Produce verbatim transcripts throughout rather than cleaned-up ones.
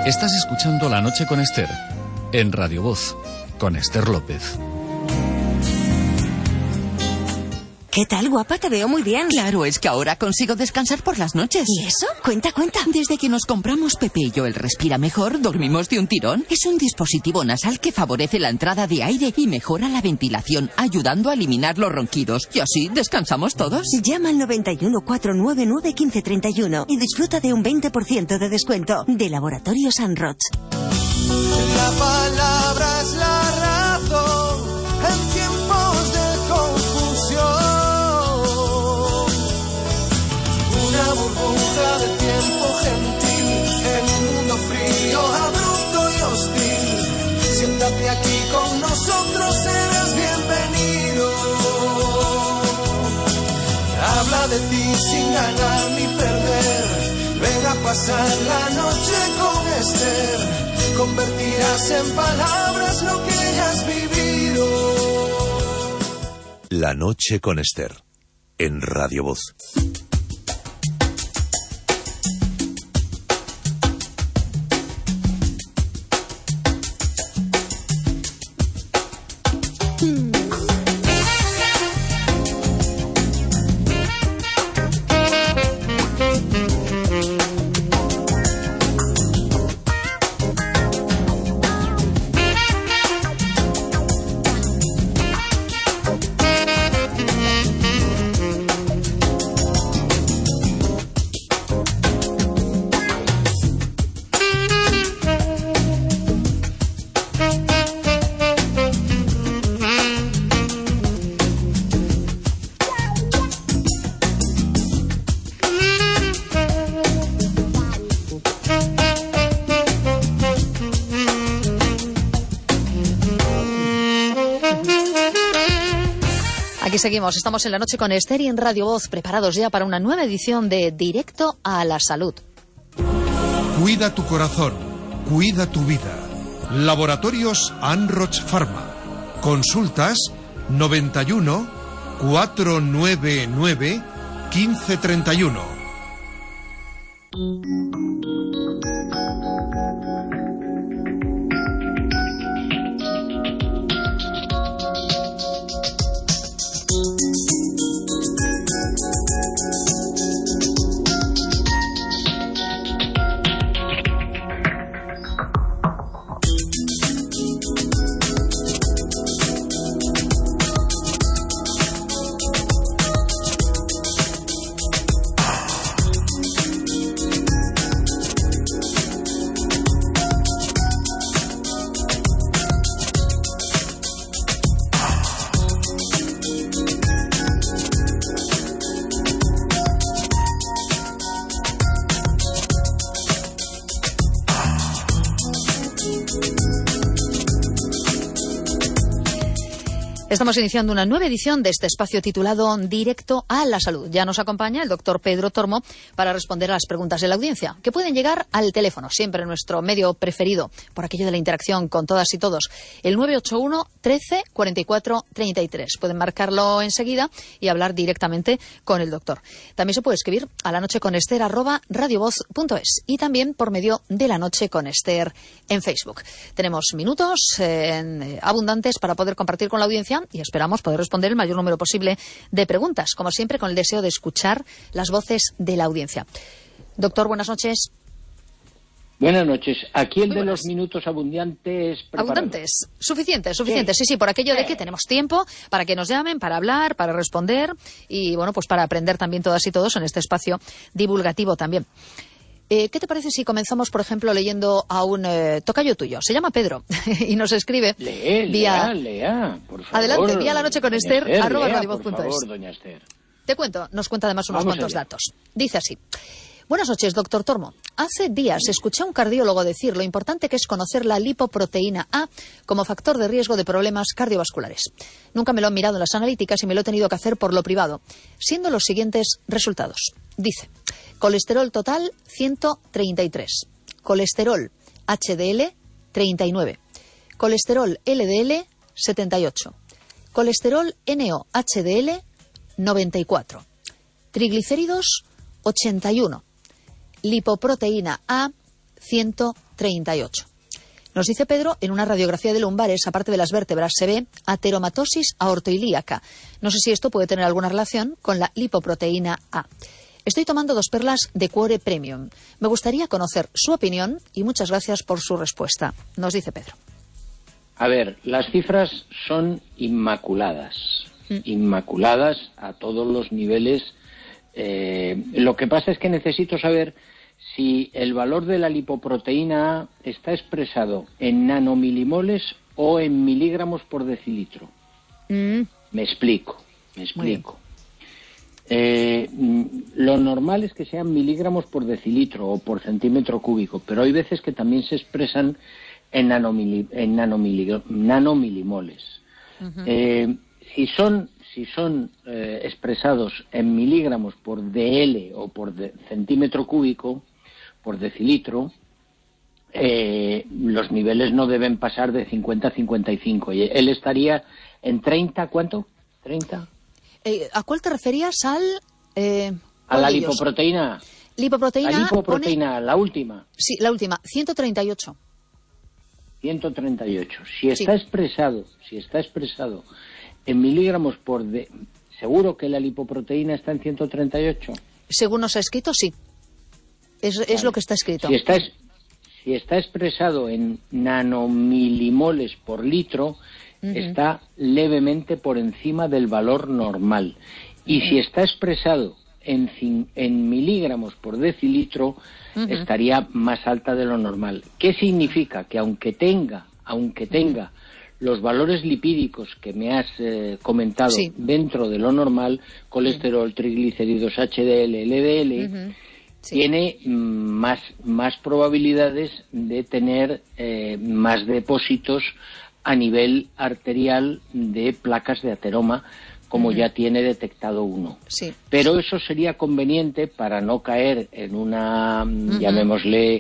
Estás escuchando La Noche con Esther, en Radio Voz, con Esther López. ¿Qué tal, guapa? Te veo muy bien. Claro, es que ahora consigo descansar por las noches. ¿Y eso? Cuenta, cuenta. Desde que nos compramos Pepe y yo el Respira Mejor, dormimos de un tirón. Es un dispositivo nasal que favorece la entrada de aire y mejora la ventilación, ayudando a eliminar los ronquidos. Y así descansamos todos. Llama al noventa y uno, cuatrocientos noventa y nueve, quince treinta y uno y disfruta de un veinte por ciento de descuento de Laboratorio San Roch. La palabra es la razón en tiempos de confusión. Una burbuja de tiempo gentil en un mundo frío, abrupto y hostil. Siéntate aquí con nosotros, eres bienvenido. Habla de ti sin ganar ni perder. Ven a pasar la noche con Esther. Convertirás en palabras lo que hayas vivido. La Noche con Esther, en Radio Voz. Seguimos, estamos en La Noche con Esther y en Radio Voz, preparados ya para una nueva edición de Directo a la Salud. Cuida tu corazón, cuida tu vida. Laboratorios Anroch Pharma. Consultas noventa y uno, cuatrocientos noventa y nueve, quince treinta y uno. Estamos iniciando una nueva edición de este espacio titulado Directo a la Salud. Ya nos acompaña el doctor Pedro Tormo para responder a las preguntas de la audiencia, que pueden llegar al teléfono, siempre nuestro medio preferido, por aquello de la interacción con todas y todos, el nueve ocho uno, trece, cuarenta y cuatro, treinta y tres. Pueden marcarlo enseguida y hablar directamente con el doctor. También se puede escribir a la noche con Esther arroba radiovoz punto es y también por medio de La Noche con Esther en Facebook. Tenemos minutos eh, eh, abundantes para poder compartir con la audiencia y esperamos poder responder el mayor número posible de preguntas, como siempre con el deseo de escuchar las voces de la audiencia. Doctor, buenas noches. Buenas noches. Aquí el de los minutos abundantes. Preparado. Abundantes. Suficientes, suficientes. Sí. sí, sí, por aquello de que tenemos tiempo para que nos llamen, para hablar, para responder y, bueno, pues para aprender también todas y todos en este espacio divulgativo también. Eh, ¿Qué te parece si comenzamos, por ejemplo, leyendo a un eh, tocayo tuyo? Se llama Pedro y nos escribe Lee, vía... lea, lea, por favor. Adelante, vía La Noche con Esther, Esther arroba lea, radiovoz punto es. Por favor, doña Esther. Te cuento, nos cuenta además unos Vamos cuantos allá. datos. Dice así. Buenas noches, doctor Tormo. Hace días escuché a un cardiólogo decir lo importante que es conocer la lipoproteína A como factor de riesgo de problemas cardiovasculares. Nunca me lo han mirado en las analíticas y me lo he tenido que hacer por lo privado, siendo los siguientes resultados. Dice, colesterol total ciento treinta y tres, colesterol H D L treinta y nueve, colesterol L D L setenta y ocho, colesterol N O H D L noventa y cuatro, triglicéridos ochenta y uno, lipoproteína A ciento treinta y ocho. Nos dice Pedro, en una radiografía de lumbares, aparte de las vértebras, se ve ateromatosis aortoilíaca. No sé si esto puede tener alguna relación con la lipoproteína A. Estoy tomando dos perlas de Cuore Premium. Me gustaría conocer su opinión y muchas gracias por su respuesta. Nos dice Pedro. A ver, las cifras son inmaculadas. Mm. Inmaculadas a todos los niveles. Eh, lo que pasa es que necesito saber si el valor de la lipoproteína A está expresado en nanomilimoles o en miligramos por decilitro. Mm. Me explico, me explico. Eh, lo normal es que sean miligramos por decilitro o por centímetro cúbico, pero hay veces que también se expresan en, nanomili, en nanomili, nanomilimoles. Uh-huh. Eh, si son, si son eh, expresados en miligramos por dl o por de, centímetro cúbico, por decilitro, eh, los niveles no deben pasar de cincuenta a cincuenta y cinco. Y él estaría en treinta, ¿cuánto? ¿treinta? Eh, ¿A cuál te referías? Al, eh, a la lipoproteína. Lipoproteína. La lipoproteína, pone... la última. Sí, la última, ciento treinta y ocho. ciento treinta y ocho. Si está sí. expresado, si está expresado en miligramos por de... ¿Seguro que la lipoproteína está en ciento treinta y ocho? Según nos ha escrito, sí. Es, vale. es lo que está escrito. Si está, si está expresado en nanomilimoles por litro, uh-huh. está levemente por encima del valor normal. Y uh-huh. si está expresado en, en miligramos por decilitro, uh-huh. estaría más alta de lo normal. ¿Qué significa? Que aunque tenga, aunque tenga uh-huh. los valores lipídicos que me has eh, comentado sí. dentro de lo normal, colesterol, uh-huh. triglicéridos, H D L, L D L, uh-huh. sí. tiene mm, más, más probabilidades de tener eh, más depósitos a nivel arterial de placas de ateroma, como uh-huh. ya tiene detectado uno. Sí. Pero eso sería conveniente para no caer en una, uh-huh. llamémosle,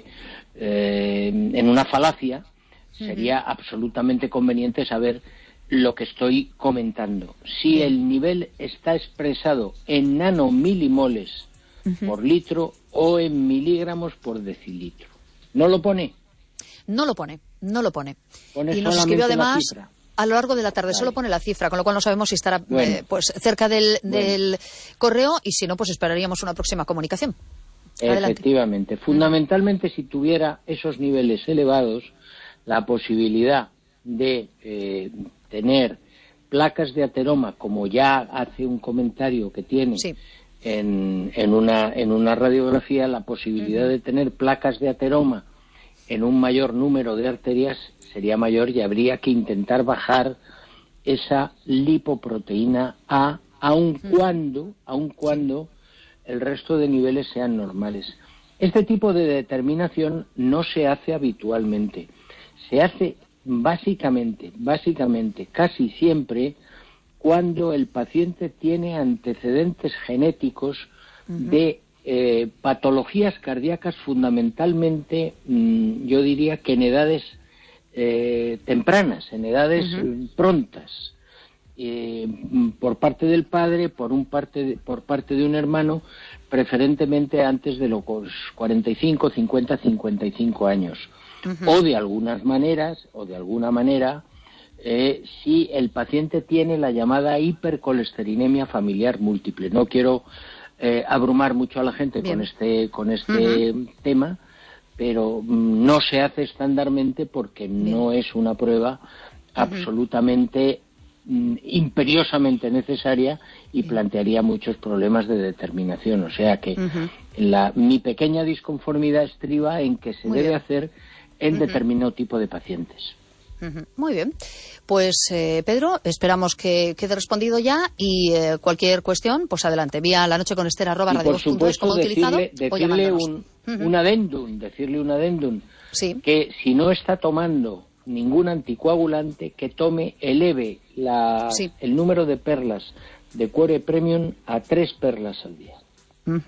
eh, en una falacia. Uh-huh. Sería absolutamente conveniente saber lo que estoy comentando. Si uh-huh. el nivel está expresado en nanomilimoles uh-huh. por litro o en miligramos por decilitro. ¿No lo pone? No lo pone, no lo pone. Pone y nos escribió además cifra. A lo largo de la tarde, vale. Solo pone la cifra, con lo cual no sabemos si estará bueno. eh, pues cerca del, del bueno. correo, y si no, pues esperaríamos una próxima comunicación. Adelante. Efectivamente. Fundamentalmente, si tuviera esos niveles elevados, la posibilidad de eh, tener placas de ateroma, como ya hace un comentario que tiene sí. en, en, una, en una radiografía, la posibilidad uh-huh. de tener placas de ateroma en un mayor número de arterias sería mayor, y habría que intentar bajar esa lipoproteína A, aun uh-huh. cuando, aun cuando el resto de niveles sean normales. Este tipo de determinación no se hace habitualmente. Se hace básicamente, básicamente, casi siempre, cuando el paciente tiene antecedentes genéticos uh-huh. de eh, patologías cardíacas, fundamentalmente, mmm, yo diría que en edades eh, tempranas, en edades uh-huh. prontas, eh, por parte del padre, por un parte de, por parte de un hermano, preferentemente antes de los cuarenta y cinco, cincuenta, cincuenta y cinco años. Uh-huh. O de algunas maneras, o de alguna manera, eh, si el paciente tiene la llamada hipercolesterinemia familiar múltiple. No quiero eh, abrumar mucho a la gente Bien. con este con este uh-huh. tema, pero mm, no se hace estándarmente porque Bien. no es una prueba uh-huh. absolutamente mm, imperiosamente necesaria y Bien. plantearía muchos problemas de determinación. O sea que uh-huh. la, mi pequeña disconformidad estriba en que se Muy debe bien. hacer en uh-huh. determinado tipo de pacientes. Uh-huh. Muy bien. Pues, eh, Pedro, esperamos que quede respondido ya, y eh, cualquier cuestión, pues adelante, vía la noche con Esther arroba y radio por supuesto como decirle, utilizado, decirle un, uh-huh. un adendum, decirle un adendum, sí. que si no está tomando ningún anticoagulante, que tome, eleve la, sí. el número de perlas de Cuore Premium a tres perlas al día. Uh-huh.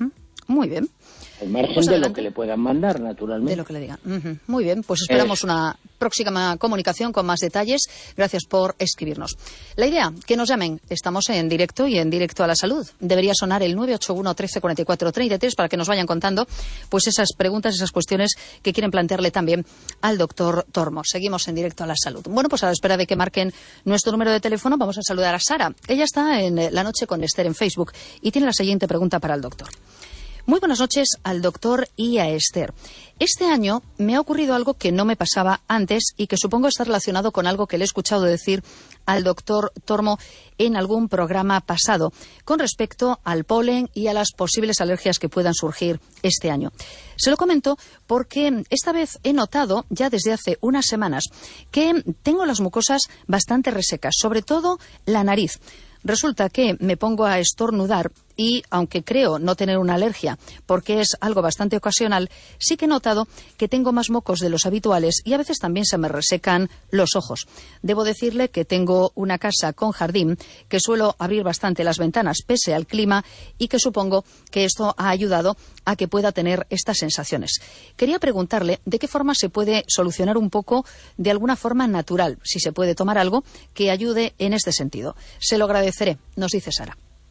Muy bien. Al margen Pues de lo que le puedan mandar, naturalmente. De lo que le digan. Uh-huh. Muy bien, pues esperamos es. una próxima comunicación con más detalles. Gracias por escribirnos. La idea, que nos llamen. Estamos en directo y en directo a la salud. Debería sonar el nueve ocho uno, trece, cuarenta y cuatro, treinta y tres para que nos vayan contando pues esas preguntas, esas cuestiones que quieren plantearle también al doctor Tormo. Seguimos en directo a la salud. Bueno, pues a la espera de que marquen nuestro número de teléfono, vamos a saludar a Sara. Ella está en La Noche con Esther en Facebook y tiene la siguiente pregunta para el doctor. Muy buenas noches al doctor y a Esther. Este año me ha ocurrido algo que no me pasaba antes y que supongo está relacionado con algo que le he escuchado decir al doctor Tormo en algún programa pasado con respecto al polen y a las posibles alergias que puedan surgir este año. Se lo comento porque esta vez he notado, ya desde hace unas semanas, que tengo las mucosas bastante resecas, sobre todo la nariz. Resulta que me pongo a estornudar y, aunque creo no tener una alergia, porque es algo bastante ocasional, sí que he notado que tengo más mocos de los habituales y a veces también se me resecan los ojos. Debo decirle que tengo una casa con jardín, que suelo abrir bastante las ventanas pese al clima y que supongo que esto ha ayudado a que pueda tener estas sensaciones. Quería preguntarle de qué forma se puede solucionar un poco de alguna forma natural, si se puede tomar algo que ayude en este sentido. Se lo agradeceré, nos dice Sara.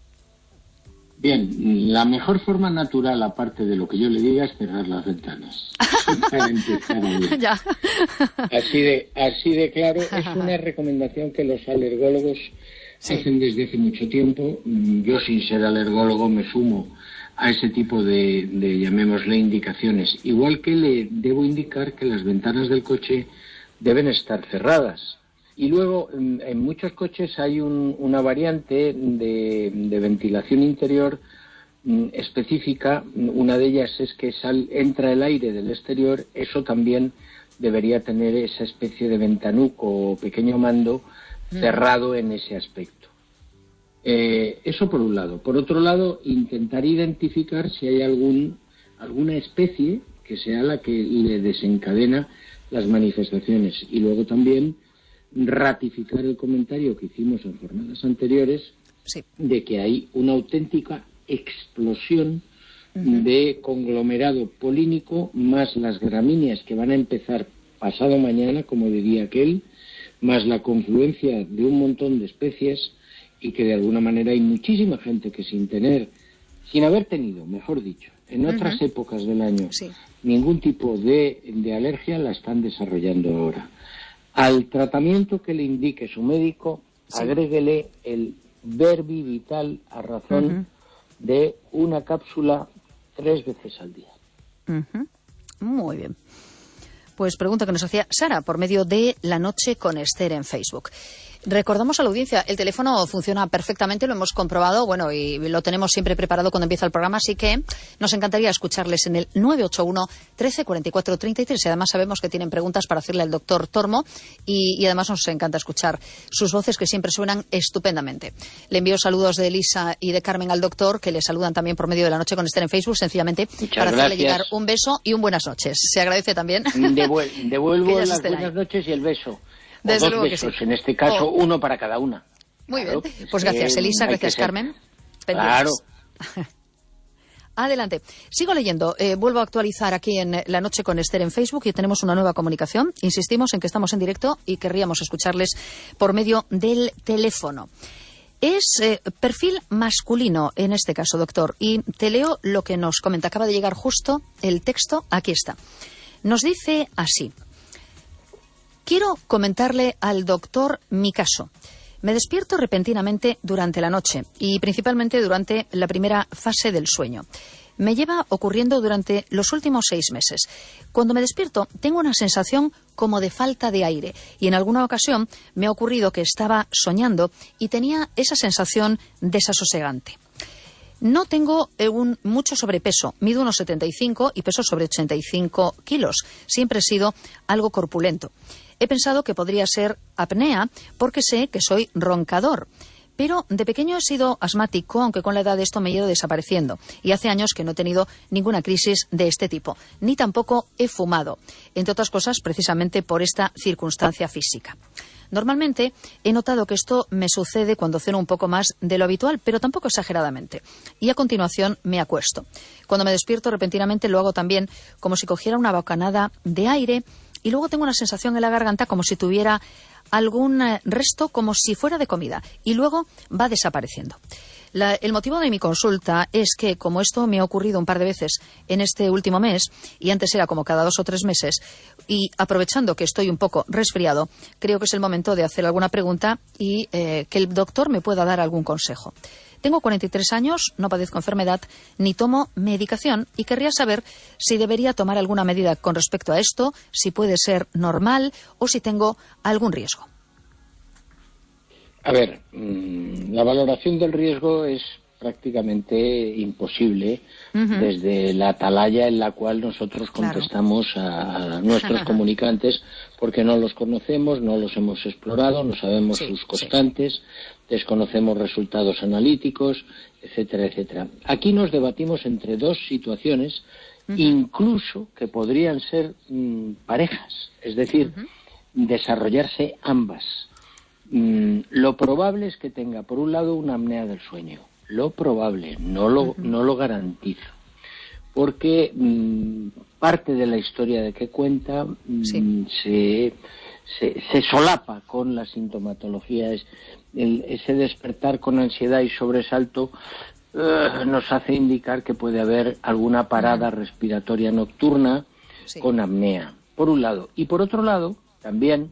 Bien, la mejor forma natural, aparte de lo que yo le diga, es cerrar las ventanas. Para empezar a ya. Así de, así de claro, es una recomendación que los alergólogos sí. hacen desde hace mucho tiempo. Yo, sin ser alergólogo, me sumo a ese tipo de, de, llamémosle, indicaciones. Igual que le debo indicar que las ventanas del coche deben estar cerradas. Y luego, en, en muchos coches hay un, una variante de, de ventilación interior mm, específica. Una de ellas es que sal, entra el aire del exterior. Eso también debería tener esa especie de ventanuco o pequeño mando mm. cerrado en ese aspecto. Eh, eso por un lado. Por otro lado, intentar identificar si hay algún alguna especie que sea la que le desencadena las manifestaciones. Y luego también ratificar el comentario que hicimos en jornadas anteriores sí. de que hay una auténtica explosión uh-huh. de conglomerado polínico, más las gramíneas que van a empezar pasado mañana, como diría aquel, más la confluencia de un montón de especies, y que de alguna manera hay muchísima gente que sin tener, sin haber tenido, mejor dicho, en otras uh-huh. épocas del año, sí. ningún tipo de, de alergia, la están desarrollando ahora. Al tratamiento que le indique su médico, sí. agréguele el Verbi Vital a razón uh-huh. de una cápsula tres veces al día. Uh-huh. Muy bien. Pues pregunta que nos hacía Sara por medio de La Noche con Esther en Facebook. Recordamos a la audiencia, el teléfono funciona perfectamente, lo hemos comprobado, bueno, y lo tenemos siempre preparado cuando empieza el programa, así que nos encantaría escucharles en el nueve ocho uno, trece, cuarenta y cuatro, treinta y tres. Y además sabemos que tienen preguntas para hacerle al doctor Tormo y, y además nos encanta escuchar sus voces que siempre suenan estupendamente. Le envío saludos de Elisa y de Carmen al doctor, que le saludan también por medio de La Noche con Esther en Facebook, sencillamente Muchas para gracias. hacerle llegar un beso y un buenas noches. Se agradece también. Devuel- devuelvo las buenas ahí. noches y el beso. Desde o dos luego besos, que sí. en este caso, oh. uno para cada una. Muy claro, bien. Pues gracias, Elisa, gracias, Carmen. Claro. Adelante. Sigo leyendo. Eh, vuelvo a actualizar aquí en La Noche con Esther en Facebook y tenemos una nueva comunicación. Insistimos en que estamos en directo y querríamos escucharles por medio del teléfono. Es eh, perfil masculino en este caso, doctor. Y te leo lo que nos comenta. Acaba de llegar justo el texto. Aquí está. Nos dice así. Quiero comentarle al doctor mi caso. Me despierto repentinamente durante la noche y principalmente durante la primera fase del sueño. Me lleva ocurriendo durante los últimos seis meses. Cuando me despierto tengo una sensación como de falta de aire y en alguna ocasión me ha ocurrido que estaba soñando y tenía esa sensación desasosegante. No tengo eh, un, mucho sobrepeso, mido unos setenta y cinco y peso sobre ochenta y cinco kilos. Siempre he sido algo corpulento. He pensado que podría ser apnea porque sé que soy roncador. Pero de pequeño he sido asmático, aunque con la edad esto me ha ido desapareciendo. Y hace años que no he tenido ninguna crisis de este tipo. Ni tampoco he fumado. Entre otras cosas, precisamente por esta circunstancia física. Normalmente he notado que esto me sucede cuando ceno un poco más de lo habitual, pero tampoco exageradamente. Y a continuación me acuesto. Cuando me despierto repentinamente lo hago también como si cogiera una bocanada de aire y luego tengo una sensación en la garganta como si tuviera algún resto, como si fuera de comida, y luego va desapareciendo. La, el motivo de mi consulta es que, como esto me ha ocurrido un par de veces en este último mes, y antes era como cada dos o tres meses, y aprovechando que estoy un poco resfriado, creo que es el momento de hacer alguna pregunta y eh, que el doctor me pueda dar algún consejo. Tengo cuarenta y tres años, no padezco enfermedad, ni tomo medicación, y querría saber si debería tomar alguna medida con respecto a esto, si puede ser normal o si tengo algún riesgo. A ver, la valoración del riesgo es prácticamente imposible uh-huh. desde la atalaya en la cual nosotros contestamos claro. a, a nuestros comunicantes, porque no los conocemos, no los hemos explorado, no sabemos sí, sus constantes, sí. desconocemos resultados analíticos, etcétera, etcétera. Aquí nos debatimos entre dos situaciones, uh-huh. incluso que podrían ser mmm, parejas, es decir, uh-huh. desarrollarse ambas. Mm, lo probable es que tenga, por un lado, una apnea del sueño. Lo probable, no lo, uh-huh. no lo garantizo. Porque mm, parte de la historia de que cuenta mm, sí. se, se, se solapa con la sintomatología. Es, el, ese despertar con ansiedad y sobresalto uh, nos hace indicar que puede haber alguna parada uh-huh. respiratoria nocturna sí. con apnea, por un lado. Y por otro lado, también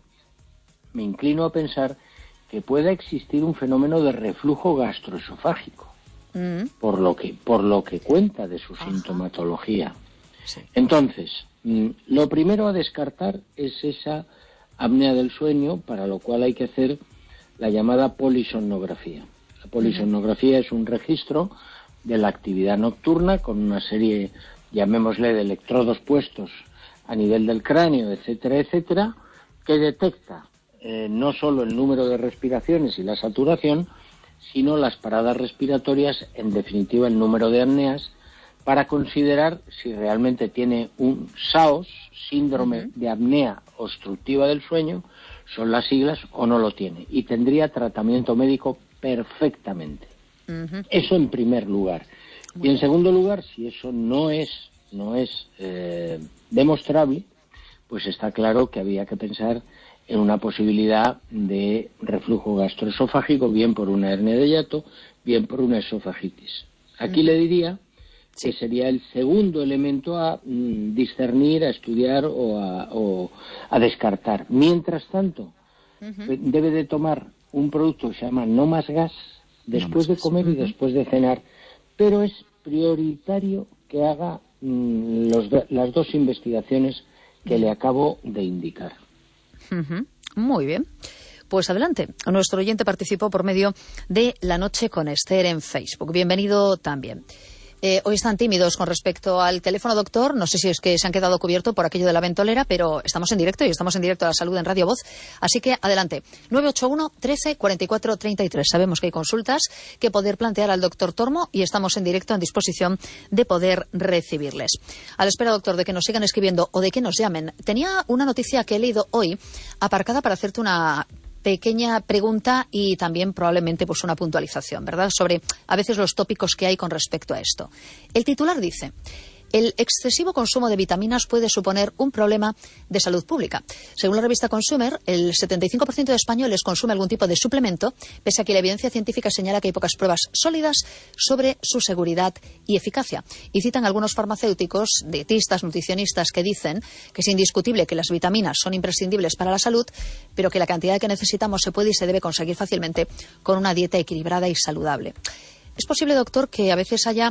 me inclino a pensar que pueda existir un fenómeno de reflujo gastroesofágico, mm. por lo que por lo que cuenta de su Ajá. sintomatología. Sí. Entonces, mm, lo primero a descartar es esa apnea del sueño, para lo cual hay que hacer la llamada polisomnografía. La polisomnografía mm. es un registro de la actividad nocturna con una serie, llamémosle, de electrodos puestos a nivel del cráneo, etcétera, etcétera, que detecta Eh, no solo el número de respiraciones y la saturación, sino las paradas respiratorias, en definitiva el número de apneas, para considerar si realmente tiene un S A O S, síndrome uh-huh. de apnea obstructiva del sueño, son las siglas, o no lo tiene, y tendría tratamiento médico perfectamente. Uh-huh. Eso en primer lugar. Y en segundo lugar, si eso no es, no es eh, demostrable, pues está claro que había que pensar en una posibilidad de reflujo gastroesofágico, bien por una hernia de hiato, bien por una esofagitis. Aquí uh-huh. le diría que sería el segundo elemento a mm, discernir, a estudiar o a, o a descartar. Mientras tanto, uh-huh. debe de tomar un producto que se llama No Más Gas después no de comer uh-huh. y después de cenar, pero es prioritario que haga mm, los, las dos investigaciones que uh-huh. le acabo de indicar. Uh-huh. Muy bien. Pues adelante. Nuestro oyente participó por medio de La Noche con Esther en Facebook. Bienvenido también. Eh, hoy están tímidos con respecto al teléfono, doctor. No sé si es que se han quedado cubiertos por aquello de la ventolera, pero estamos en directo y estamos en directo a la salud en Radio Voz. Así que adelante. nueve ocho uno, trece, cuarenta y cuatro, treinta y tres. Sabemos que hay consultas que poder plantear al doctor Tormo y estamos en directo en disposición de poder recibirles. A la espera, doctor, de que nos sigan escribiendo o de que nos llamen. Tenía una noticia que he leído hoy aparcada para hacerte una pequeña pregunta y también probablemente pues una puntualización, ¿verdad?, sobre a veces los tópicos que hay con respecto a esto. El titular dice: el excesivo consumo de vitaminas puede suponer un problema de salud pública. Según la revista Consumer, el setenta y cinco por ciento de españoles consume algún tipo de suplemento, pese a que la evidencia científica señala que hay pocas pruebas sólidas sobre su seguridad y eficacia. Y citan algunos farmacéuticos, dietistas, nutricionistas, que dicen que es indiscutible que las vitaminas son imprescindibles para la salud, pero que la cantidad que necesitamos se puede y se debe conseguir fácilmente con una dieta equilibrada y saludable. Es posible, doctor, que a veces haya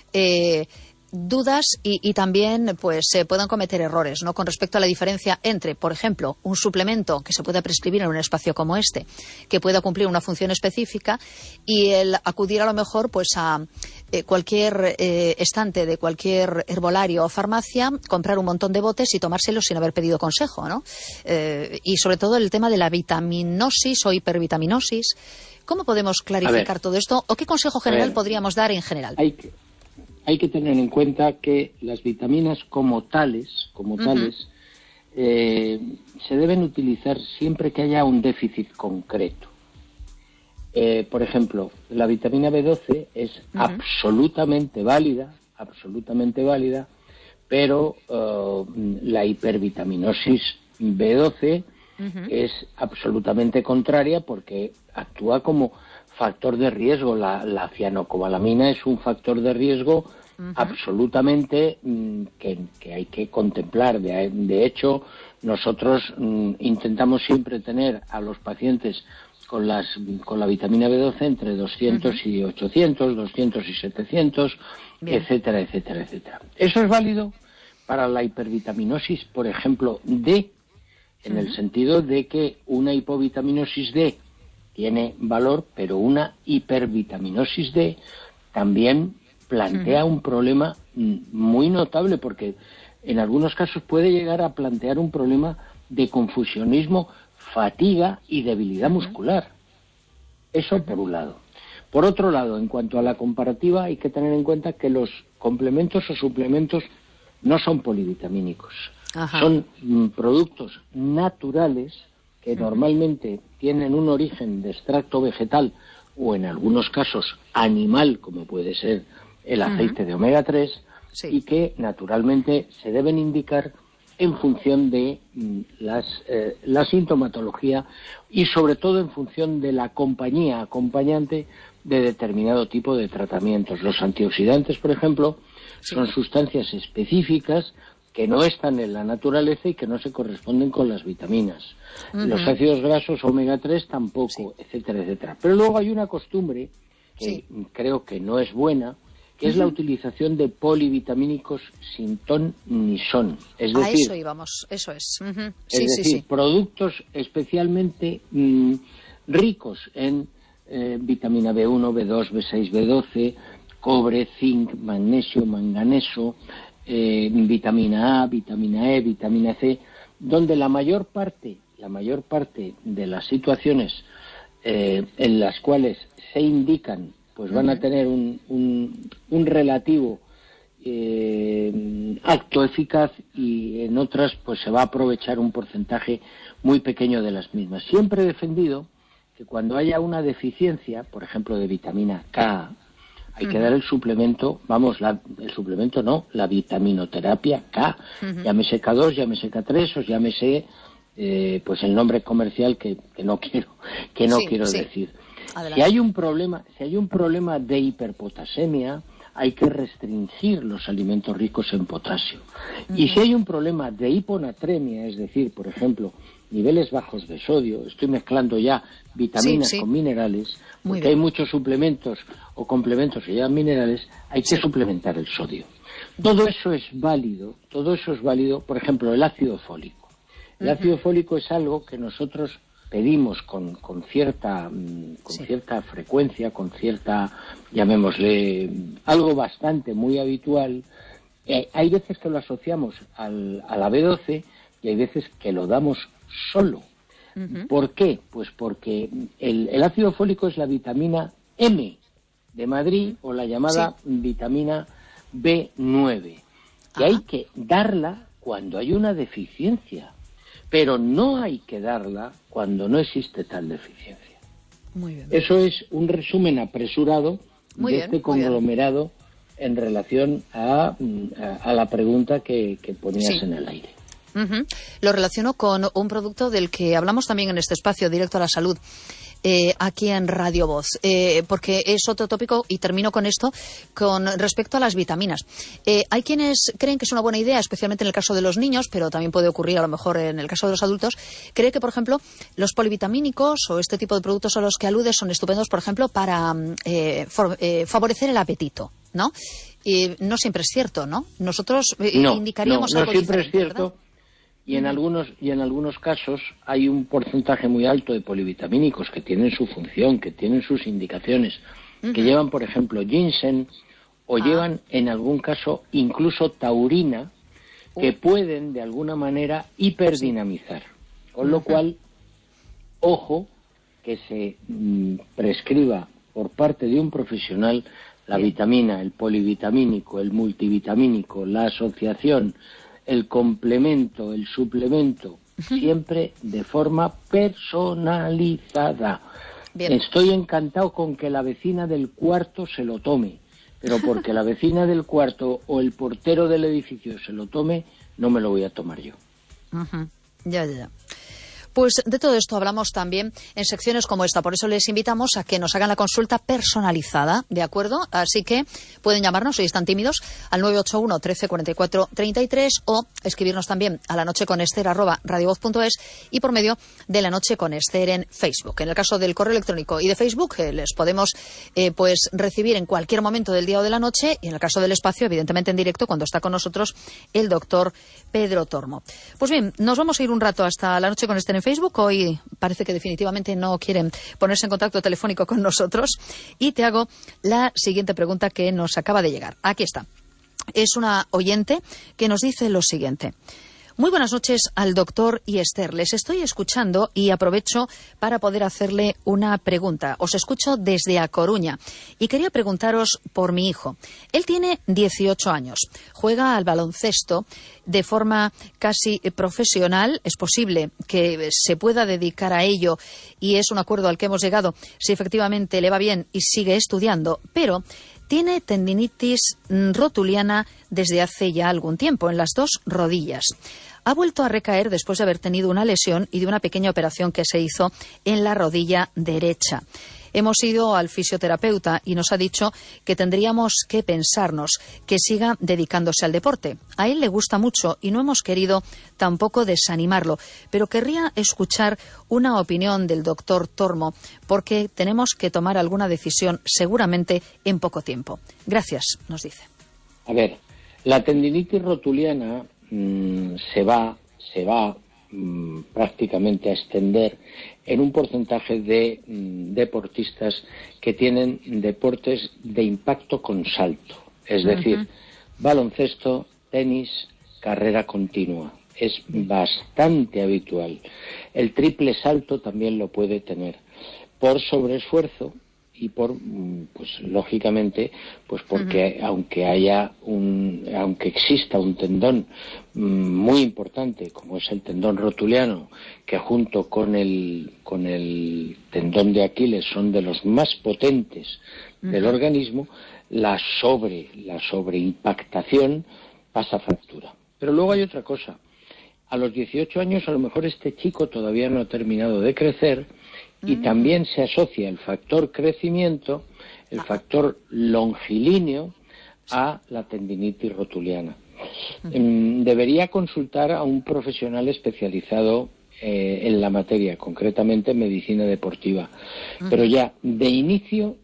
Eh, dudas y, y también pues se puedan cometer errores, ¿no?, con respecto a la diferencia entre, por ejemplo, un suplemento que se pueda prescribir en un espacio como este, que pueda cumplir una función específica, y el acudir a lo mejor pues a eh, cualquier eh, estante de cualquier herbolario o farmacia, comprar un montón de botes y tomárselos sin haber pedido consejo, ¿no? Eh, y sobre todo el tema de la vitaminosis o hipervitaminosis. ¿Cómo podemos clarificar todo esto? ¿O qué consejo general podríamos dar en general? Hay que... Hay que tener en cuenta que las vitaminas como tales, como uh-huh. tales, eh, se deben utilizar siempre que haya un déficit concreto. Eh, por ejemplo, la vitamina B doce es uh-huh. absolutamente válida, absolutamente válida, pero uh, la hipervitaminosis B doce uh-huh. es absolutamente contraria porque actúa como factor de riesgo. La, la cianocobalamina es un factor de riesgo uh-huh. absolutamente mm, que, que hay que contemplar. De, de hecho, nosotros mm, intentamos siempre tener a los pacientes con las con la vitamina B doce entre doscientos uh-huh. y ochocientos, doscientos y setecientos, bien, etcétera, etcétera, etcétera. Eso es válido para la hipervitaminosis, por ejemplo, D, en uh-huh. el sentido de que una hipovitaminosis D tiene valor, pero una hipervitaminosis D también plantea uh-huh. un problema muy notable, porque en algunos casos puede llegar a plantear un problema de confusionismo, fatiga y debilidad uh-huh. muscular. Eso por un lado. Por otro lado, en cuanto a la comparativa, hay que tener en cuenta que los complementos o suplementos no son polivitamínicos. Ajá. Son mm, productos naturales que uh-huh. normalmente tienen un origen de extracto vegetal o en algunos casos animal, como puede ser el aceite uh-huh. de omega tres, sí. y que naturalmente se deben indicar en función de mm, las, eh, la sintomatología y sobre todo en función de la compañía acompañante de determinado tipo de tratamientos. Los antioxidantes, por ejemplo, sí. son sustancias específicas que no están en la naturaleza y que no se corresponden con las vitaminas. Uh-huh. Los ácidos grasos omega tres tampoco, sí. etcétera, etcétera. Pero luego hay una costumbre que sí. creo que no es buena, que uh-huh. es la utilización de polivitamínicos sin ton ni son. Es decir, a eso íbamos, eso es. Uh-huh. Sí, es sí, decir, sí. productos especialmente mmm, ricos en eh, vitamina B uno, B dos, B seis, B doce, cobre, zinc, magnesio, manganeso, eh, vitamina A, vitamina E, vitamina C, donde la mayor parte, la mayor parte de las situaciones eh, en las cuales se indican, pues van a tener un, un, un relativo eh, acto eficaz, y en otras pues se va a aprovechar un porcentaje muy pequeño de las mismas. Siempre he defendido que cuando haya una deficiencia, por ejemplo de vitamina K, hay uh-huh. que dar el suplemento, vamos, la, el suplemento no, la vitaminoterapia K, uh-huh. llámese K dos, llámese K tres, o llámese eh, pues el nombre comercial que, que no quiero, que no sí, quiero sí. decir. Adelante. Si hay un problema, si hay un problema de hiperpotasemia, hay que restringir los alimentos ricos en potasio. Uh-huh. Y si hay un problema de hiponatremia, es decir, por ejemplo, niveles bajos de sodio, estoy mezclando ya vitaminas sí, sí. con minerales, Muy porque bien. hay muchos suplementos o complementos que llevan minerales, hay que sí. suplementar el sodio. Todo eso es válido, todo eso es válido, por ejemplo, el ácido fólico. El uh-huh. ácido fólico es algo que nosotros pedimos con, con cierta con sí. cierta frecuencia, con cierta, llamémosle, algo bastante muy habitual. Eh, hay veces que lo asociamos al, a la B doce y hay veces que lo damos solo. Uh-huh. ¿Por qué? Pues porque el, el ácido fólico es la vitamina M de Madrid, o la llamada sí. vitamina B nueve. Y hay que darla cuando hay una deficiencia, pero no hay que darla cuando no existe tal deficiencia. Muy bien. Eso es un resumen apresurado muy de bien, este conglomerado en relación a, a, a la pregunta que, que ponías sí. en el aire. Uh-huh. Lo relaciono con un producto del que hablamos también en este espacio, Directo a la Salud, eh, aquí en Radio Voz, eh, porque es otro tópico, y termino con esto, con respecto a las vitaminas. Eh, hay quienes creen que es una buena idea, especialmente en el caso de los niños, pero también puede ocurrir a lo mejor en el caso de los adultos, cree que, por ejemplo, los polivitamínicos o este tipo de productos a los que aludes son estupendos, por ejemplo, para eh, for, eh, favorecer el apetito, ¿no? Y no siempre es cierto, ¿no? Nosotros eh, no, indicaríamos no, no algo siempre diferente, es cierto. ¿Verdad? Y en algunos y en algunos casos hay un porcentaje muy alto de polivitamínicos que tienen su función, que tienen sus indicaciones, uh-huh. que llevan, por ejemplo, ginseng, o ah. llevan, en algún caso, incluso taurina, uh. que pueden, de alguna manera, hiperdinamizar. Con uh-huh. lo cual, ojo, que se mm, prescriba por parte de un profesional la Bien. vitamina, el polivitamínico, el multivitamínico, la asociación, el complemento, el suplemento, siempre de forma personalizada. Bien. Estoy encantado con que la vecina del cuarto se lo tome, pero porque la vecina del cuarto o el portero del edificio se lo tome, no me lo voy a tomar yo. Uh-huh. Ya, ya, ya. Pues de todo esto hablamos también en secciones como esta. Por eso les invitamos a que nos hagan la consulta personalizada, ¿de acuerdo? Así que pueden llamarnos, si están tímidos, al nueve ocho uno, trece, cuarenta y cuatro, treinta y tres o escribirnos también a la noche con Esther arroba radiovoz punto es y por medio de La Noche con Esther en Facebook. En el caso del correo electrónico y de Facebook, eh, les podemos eh, pues recibir en cualquier momento del día o de la noche, y en el caso del espacio, evidentemente en directo, cuando está con nosotros el doctor Pedro Tormo. Pues bien, nos vamos a ir un rato hasta La Noche con Esther en Facebook. Hoy parece que definitivamente no quieren ponerse en contacto telefónico con nosotros y te hago la siguiente pregunta que nos acaba de llegar. Aquí está. Es una oyente que nos dice lo siguiente. Muy buenas noches al doctor y Esther. Les estoy escuchando y aprovecho para poder hacerle una pregunta. Os escucho desde A Coruña y quería preguntaros por mi hijo. Él tiene dieciocho años, juega al baloncesto de forma casi profesional. Es posible que se pueda dedicar a ello y es un acuerdo al que hemos llegado si efectivamente le va bien y sigue estudiando, pero tiene tendinitis rotuliana desde hace ya algún tiempo en las dos rodillas. Ha vuelto a recaer después de haber tenido una lesión y de una pequeña operación que se hizo en la rodilla derecha. Hemos ido al fisioterapeuta y nos ha dicho que tendríamos que pensarnos que siga dedicándose al deporte. A él le gusta mucho y no hemos querido tampoco desanimarlo, pero querría escuchar una opinión del doctor Tormo porque tenemos que tomar alguna decisión seguramente en poco tiempo. Gracias, nos dice. A ver, la tendinitis rotuliana mmm, se va, se va mmm, prácticamente a extender en un porcentaje de mmm, deportistas que tienen deportes de impacto con salto, es uh-huh. decir, baloncesto, tenis, carrera continua. Es bastante habitual. El triple salto también lo puede tener por sobreesfuerzo y por, pues lógicamente, pues porque uh-huh. aunque haya un, aunque exista un tendón muy importante como es el tendón rotuliano, que junto con el con el tendón de Aquiles son de los más potentes uh-huh. del organismo, la sobre la sobreimpactación pasa factura. Pero luego hay otra cosa. A los dieciocho años a lo mejor este chico todavía no ha terminado de crecer y también se asocia el factor crecimiento, el factor longilíneo, a la tendinitis rotuliana. Uh-huh. Debería consultar a un profesional especializado eh, en la materia, concretamente en medicina deportiva. Uh-huh. Pero ya, de inicio,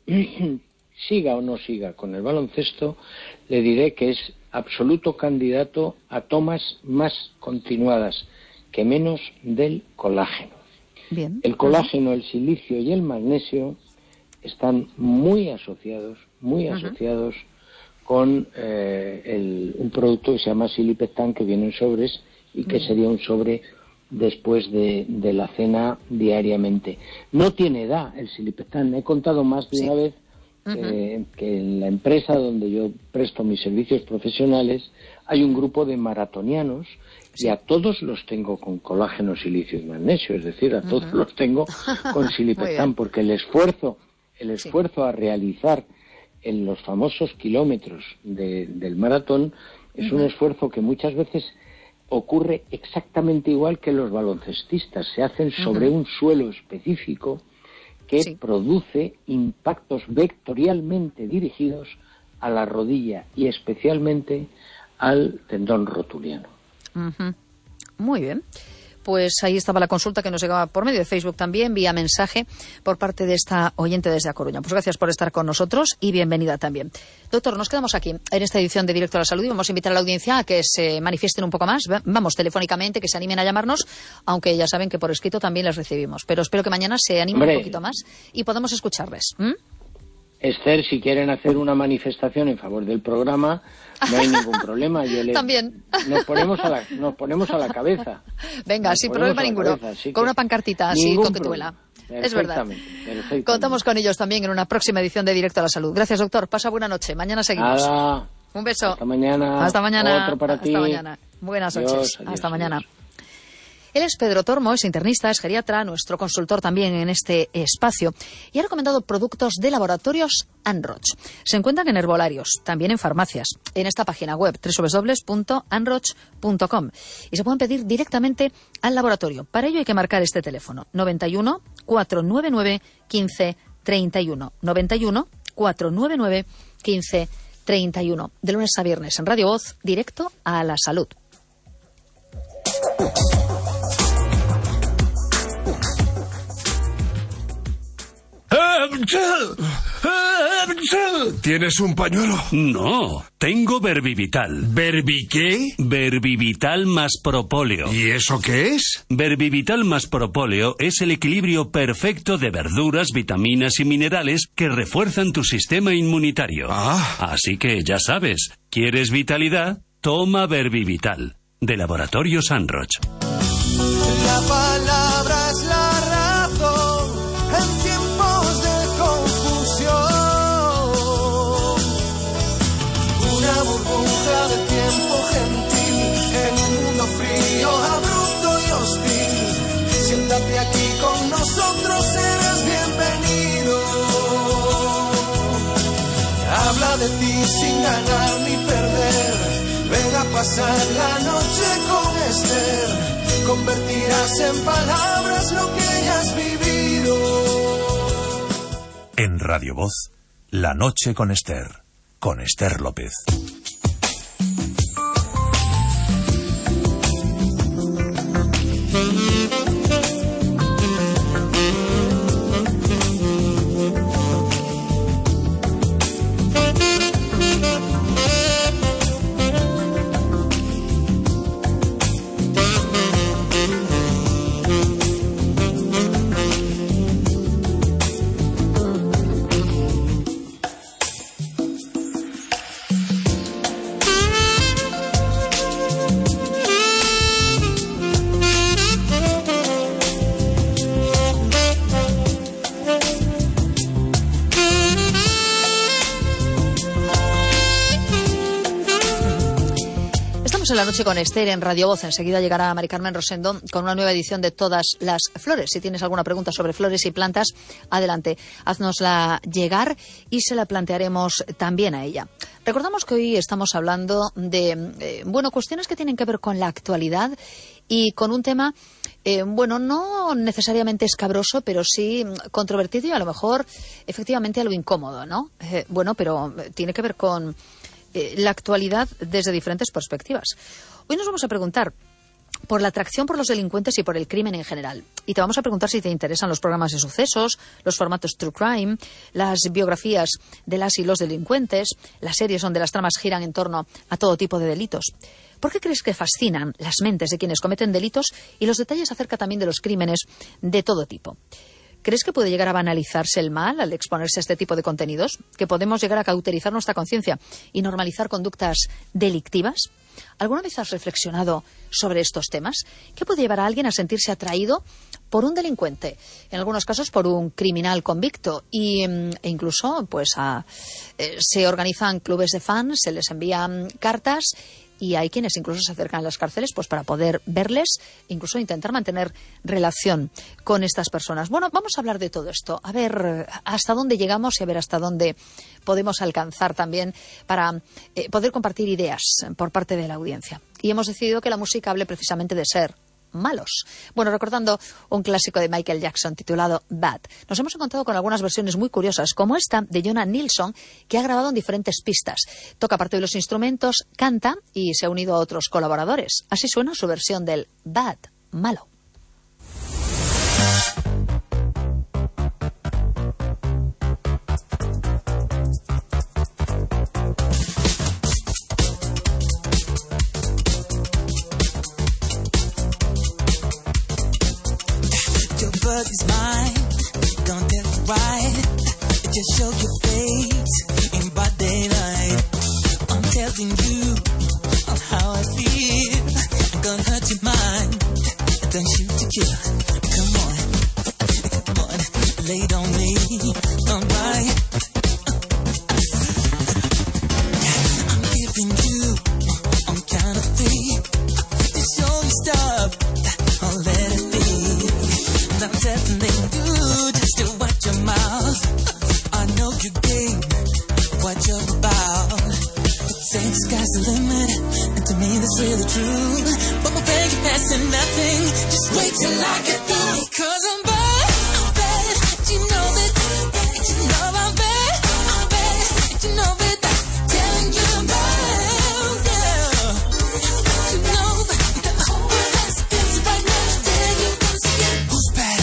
siga o no siga con el baloncesto, le diré que es absoluto candidato a tomas más continuadas que menos del colágeno. Bien. El colágeno, el silicio y el magnesio están muy asociados, muy uh-huh. asociados con eh, el, un producto que se llama Silipectan, que viene en sobres y que uh-huh. sería un sobre después de, de la cena diariamente. No tiene edad el Silipectan. He contado más de sí. una vez uh-huh. eh, que en la empresa donde yo presto mis servicios profesionales hay un grupo de maratonianos y a todos los tengo con colágeno, silicio y magnesio, es decir, a todos uh-huh. los tengo con Silipectan, porque el esfuerzo, el esfuerzo sí. a realizar en los famosos kilómetros de, del maratón es uh-huh. un esfuerzo que muchas veces ocurre exactamente igual que los baloncestistas, se hacen sobre uh-huh. un suelo específico que sí. produce impactos vectorialmente dirigidos a la rodilla y especialmente al tendón rotuliano. Uh-huh. Muy bien. Pues ahí estaba la consulta que nos llegaba por medio de Facebook también, vía mensaje, por parte de esta oyente desde A Coruña. Pues gracias por estar con nosotros y bienvenida también. Doctor, nos quedamos aquí en esta edición de Directo a la Salud y vamos a invitar a la audiencia a que se manifiesten un poco más, vamos, telefónicamente, que se animen a llamarnos, aunque ya saben que por escrito también les recibimos. Pero espero que mañana se animen Hombre. un poquito más y podamos escucharles. ¿Mm? Esther, si quieren hacer una manifestación en favor del programa, no hay ningún problema. Yo le, También. Nos ponemos a la, nos ponemos a la cabeza. Venga, nos sin problema ninguno. Cabeza, con una pancartita así, coquetuela. Es verdad. Contamos con ellos también en una próxima edición de Directo a la Salud. Gracias, doctor. Pasa buena noche. Mañana seguimos. Nada. Un beso. Hasta mañana. Hasta mañana. Otro para Hasta ti. mañana. Buenas noches. Adiós, adiós, Hasta adiós. mañana. Él es Pedro Tormo, es internista, es geriatra, nuestro consultor también en este espacio, y ha recomendado productos de laboratorios Anroch. Se encuentran en herbolarios, también en farmacias, en esta página web doble u doble u doble u punto anroch punto com, y se pueden pedir directamente al laboratorio. Para ello hay que marcar este teléfono, noventa y uno, cuatrocientos noventa y nueve, quince treinta y uno, noventa y uno, cuatrocientos noventa y nueve, quince treinta y uno, de lunes a viernes en Radio Voz, directo a la salud. ¿Tienes un pañuelo? No, tengo Verbivital. ¿Verbi qué? Verbivital más propóleo. ¿Y eso qué es? Verbivital más propóleo es el equilibrio perfecto de verduras, vitaminas y minerales que refuerzan tu sistema inmunitario. Ah. Así que ya sabes, ¿quieres vitalidad? Toma Verbivital, de Laboratorios Anroch. La palabra es la razón en tiempos de confusión. Una burbuja de tiempo gentil en un mundo frío, abrupto y hostil. Siéntate aquí con nosotros, eres bienvenido. Habla de ti sin ganar ni perder. Ven a pasar la noche con Esther. Convertirás en palabras lo que hayas vivido. En Radio Voz, La Noche con Esther, con Esther López. En La Noche con Esther en Radio Voz. Enseguida llegará Mari Carmen Rosendo con una nueva edición de Todas las Flores. Si tienes alguna pregunta sobre flores y plantas, adelante, haznosla llegar y se la plantearemos también a ella. Recordamos que hoy estamos hablando de eh, bueno, cuestiones que tienen que ver con la actualidad y con un tema, eh, bueno, no necesariamente escabroso, pero sí controvertido y a lo mejor efectivamente algo incómodo, ¿no? Eh, bueno, pero tiene que ver con la actualidad desde diferentes perspectivas. Hoy nos vamos a preguntar por la atracción por los delincuentes y por el crimen en general. Y te vamos a preguntar si te interesan los programas de sucesos, los formatos True Crime, las biografías de las y los delincuentes, las series donde las tramas giran en torno a todo tipo de delitos. ¿Por qué crees que fascinan las mentes de quienes cometen delitos y los detalles acerca también de los crímenes de todo tipo? ¿Crees que puede llegar a banalizarse el mal al exponerse a este tipo de contenidos? ¿Que podemos llegar a cauterizar nuestra conciencia y normalizar conductas delictivas? ¿Alguna vez has reflexionado sobre estos temas? ¿Qué puede llevar a alguien a sentirse atraído por un delincuente? En algunos casos por un criminal convicto y, e incluso pues a, eh, se organizan clubes de fans, se les envían cartas y hay quienes incluso se acercan a las cárceles pues para poder verles, incluso intentar mantener relación con estas personas. Bueno, vamos a hablar de todo esto, a ver hasta dónde llegamos y a ver hasta dónde podemos alcanzar también para eh, poder compartir ideas por parte de la audiencia. Y hemos decidido que la música hable precisamente de ser malos. Bueno, recordando un clásico de Michael Jackson titulado Bad, nos hemos encontrado con algunas versiones muy curiosas, como esta de Jonah Nilsson, que ha grabado en diferentes pistas. Toca parte de los instrumentos, canta y se ha unido a otros colaboradores. Así suena su versión del Bad, malo. Is mine, don't tell it right. Just show your face in broad daylight. I'm telling you how I feel. I'm gonna hurt your mind, then shoot to kill. Come on, come on, lay it on me, alright. I'm giving you on count of three. sky's the limit, and to me that's really true. But my bank has said nothing, just wait till I get through. Cause I'm bad, I'm bad, you know that, you know I'm bad, I'm bad, you know that, telling you I'm bad, yeah. You know that the whole world has to dance right now, tell you once again, who's bad?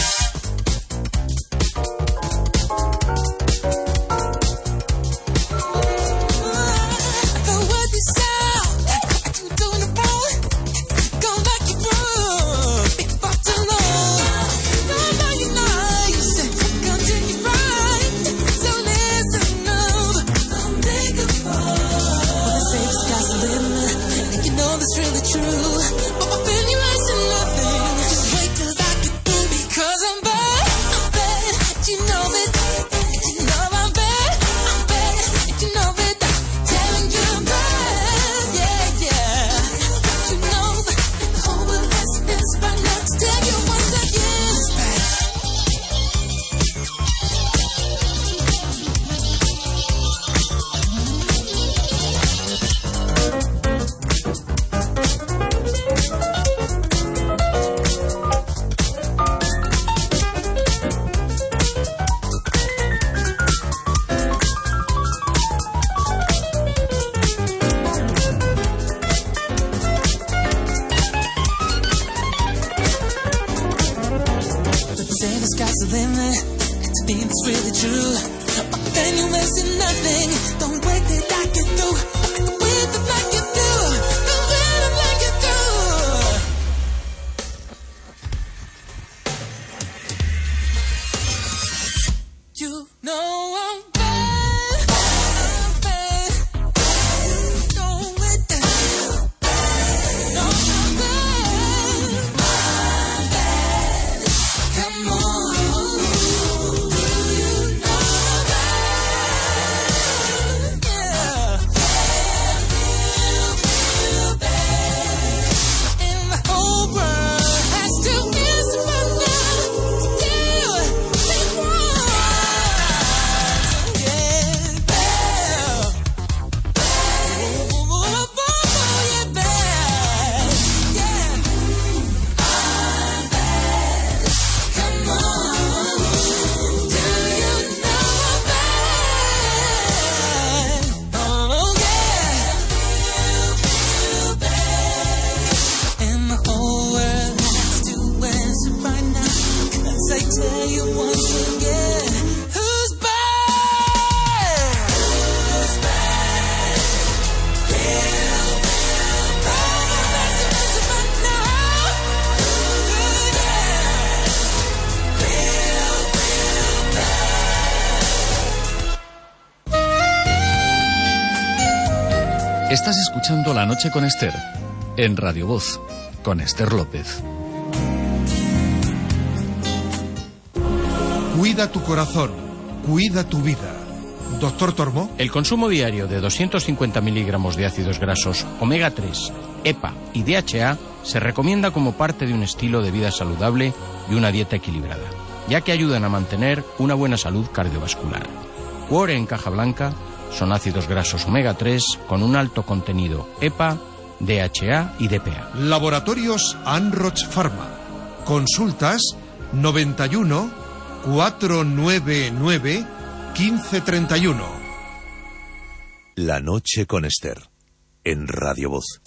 Estás escuchando La Noche con Esther, en Radio Voz, con Esther López. Cuida tu corazón, cuida tu vida. Doctor Tormo. El consumo diario de doscientos cincuenta miligramos de ácidos grasos omega tres, E P A y D H A se recomienda como parte de un estilo de vida saludable y una dieta equilibrada, ya que ayudan a mantener una buena salud cardiovascular. Cuore en caja blanca son ácidos grasos omega tres con un alto contenido E P A, D H A y D P A. Laboratorios Anroch Pharma. Consultas noventa y uno, cuatrocientos noventa y nueve, quince treinta y uno. La Noche con Esther, en Radio Voz.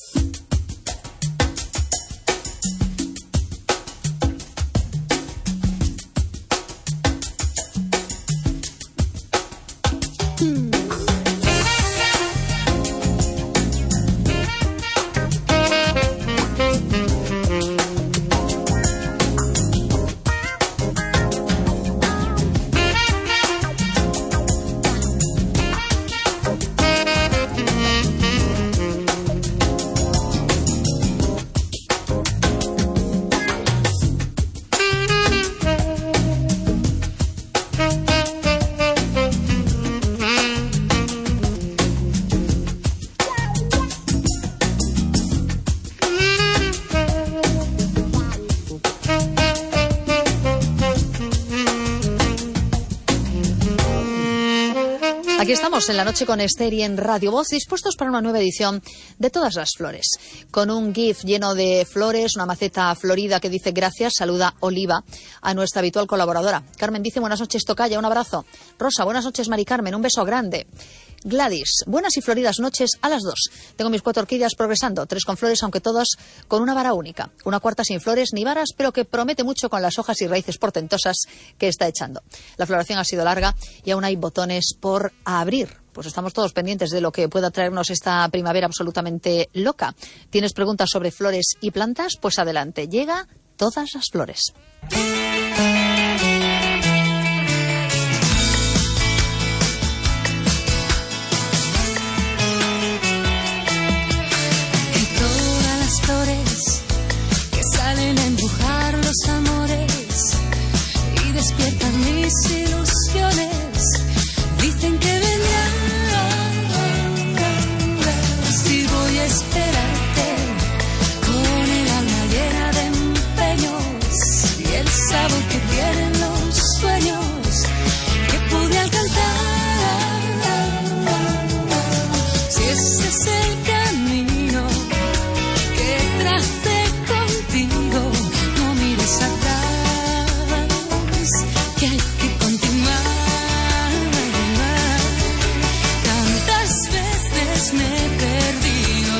Estamos en la noche con Esther y en Radio Voz, dispuestos para una nueva edición de Todas las Flores. Con un GIF lleno de flores, una maceta florida que dice gracias, saluda Oliva a nuestra habitual colaboradora. Carmen dice buenas noches, tocaya, un abrazo. Rosa, buenas noches, Mari Carmen, un beso grande. Gladys, buenas y floridas noches a las dos. Tengo mis cuatro orquídeas progresando, tres con flores, aunque todas con una vara única. Una cuarta sin flores ni varas, pero que promete mucho con las hojas y raíces portentosas que está echando. La floración ha sido larga y aún hay botones por abrir. Pues estamos todos pendientes de lo que pueda traernos esta primavera absolutamente loca. ¿Tienes preguntas sobre flores y plantas? Pues adelante, llega Todas las Flores. Flores que salen a empujar los amores y despiertan mis ilusiones. Dicen que vendrán y voy a esperarte con el alma llena de empeños y el sabor que tienen los sueños que pude alcanzar. Si ese es el camino tracé contigo, no mires atrás, que hay que continuar. Tantas veces me he perdido.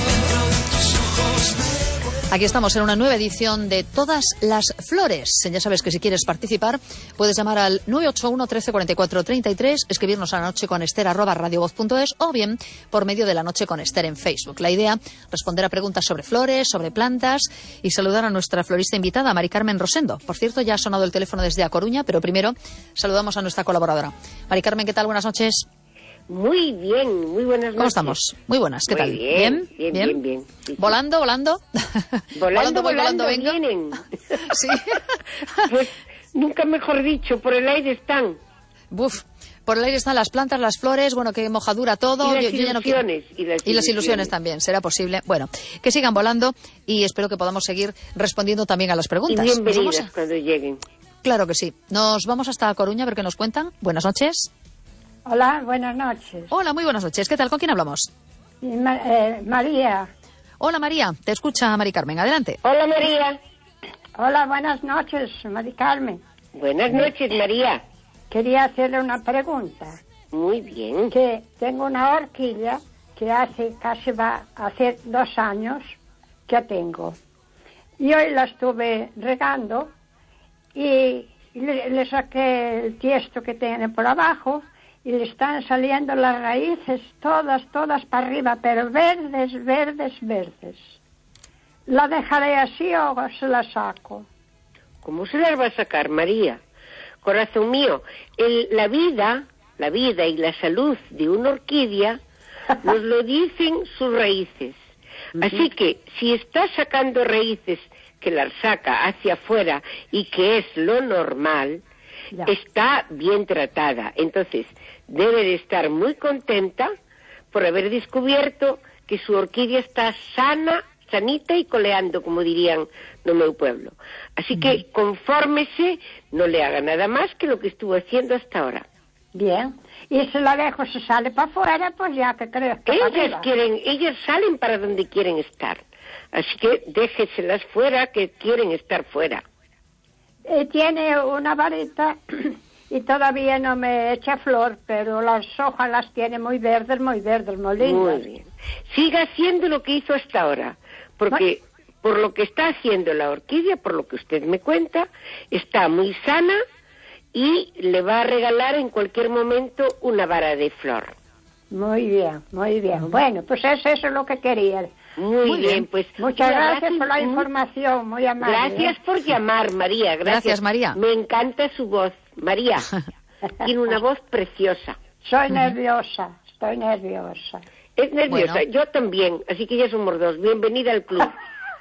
Aquí estamos en una nueva edición de Todas las Flores. Ya sabes que si quieres participar puedes llamar al nueve ocho uno, trece, cuarenta y cuatro, treinta y tres, escribirnos a la noche con Esther arroba radiovoz punto es o bien por medio de La Noche con Esther en Facebook. La idea, responder a preguntas sobre flores, sobre plantas y saludar a nuestra florista invitada, Mari Carmen Rosendo. Por cierto, ya ha sonado el teléfono desde A Coruña, pero primero saludamos a nuestra colaboradora. Mari Carmen, ¿qué tal? Buenas noches. Muy bien, muy buenas noches. ¿Cómo estamos? Muy buenas, ¿qué muy tal? Bien, bien, bien. bien, bien. Sí, sí. ¿Volando, volando? Volando, volando, voy, volando, vengo. Vienen. Sí. Pues nunca mejor dicho, por el aire están. Buf, por el aire están las plantas, las flores, bueno, qué mojadura todo. Y las yo, ilusiones. Yo ya no quiero... y, las y las ilusiones. ilusiones también, será posible. Bueno, que sigan volando y espero que podamos seguir respondiendo también a las preguntas. Y bienvenidas a... cuando lleguen. Claro que sí. Nos vamos hasta Coruña a ver qué nos cuentan. Buenas noches. Hola, buenas noches. Hola, muy buenas noches. ¿Qué tal? ¿Con quién hablamos? Ma eh, María. Hola, María. Te escucha Mari Carmen. Adelante. Hola, María. Hola, buenas noches, Mari Carmen. Buenas noches, María. Quería hacerle una pregunta. Muy bien. Que tengo una orquídea que hace casi va a hacer dos años que tengo. Y hoy la estuve regando y le, le saqué el tiesto que tiene por abajo y le están saliendo las raíces todas, todas para arriba, pero verdes, verdes, verdes. ¿La dejaré así o se la saco? ¿Cómo se las va a sacar, María? Corazón mío, el, la vida, la vida y la salud de una orquídea nos lo dicen sus raíces. Así que si está sacando raíces que las saca hacia afuera y que es lo normal, ya. Está bien tratada. Entonces, debe de estar muy contenta por haber descubierto que su orquídea está sana, sanita y coleando, como dirían no meu pueblo. Así que confórmese, no le haga nada más que lo que estuvo haciendo hasta ahora. Bien. Y si la dejo se sale para afuera, pues ya que creo que ellas quieren, ellas salen para donde quieren estar. Así que déjeselas fuera, que quieren estar fuera. Eh, tiene una varita y todavía no me echa flor, pero las hojas las tiene muy verdes, muy verdes, muy lindas. Muy bien. Siga haciendo lo que hizo hasta ahora, porque bueno, por lo que está haciendo la orquídea, por lo que usted me cuenta, está muy sana y le va a regalar en cualquier momento una vara de flor. Muy bien, muy bien. Bueno, pues eso, eso es lo que quería. Muy, muy bien, bien, pues... Muchas gracias, gracias por la información, muy amable. Gracias por llamar, María. Gracias. Gracias, María. Me encanta su voz. María, tiene una voz preciosa. Soy nerviosa, estoy nerviosa. Es nerviosa, bueno. Yo también, así que ya somos dos. Bienvenida al club.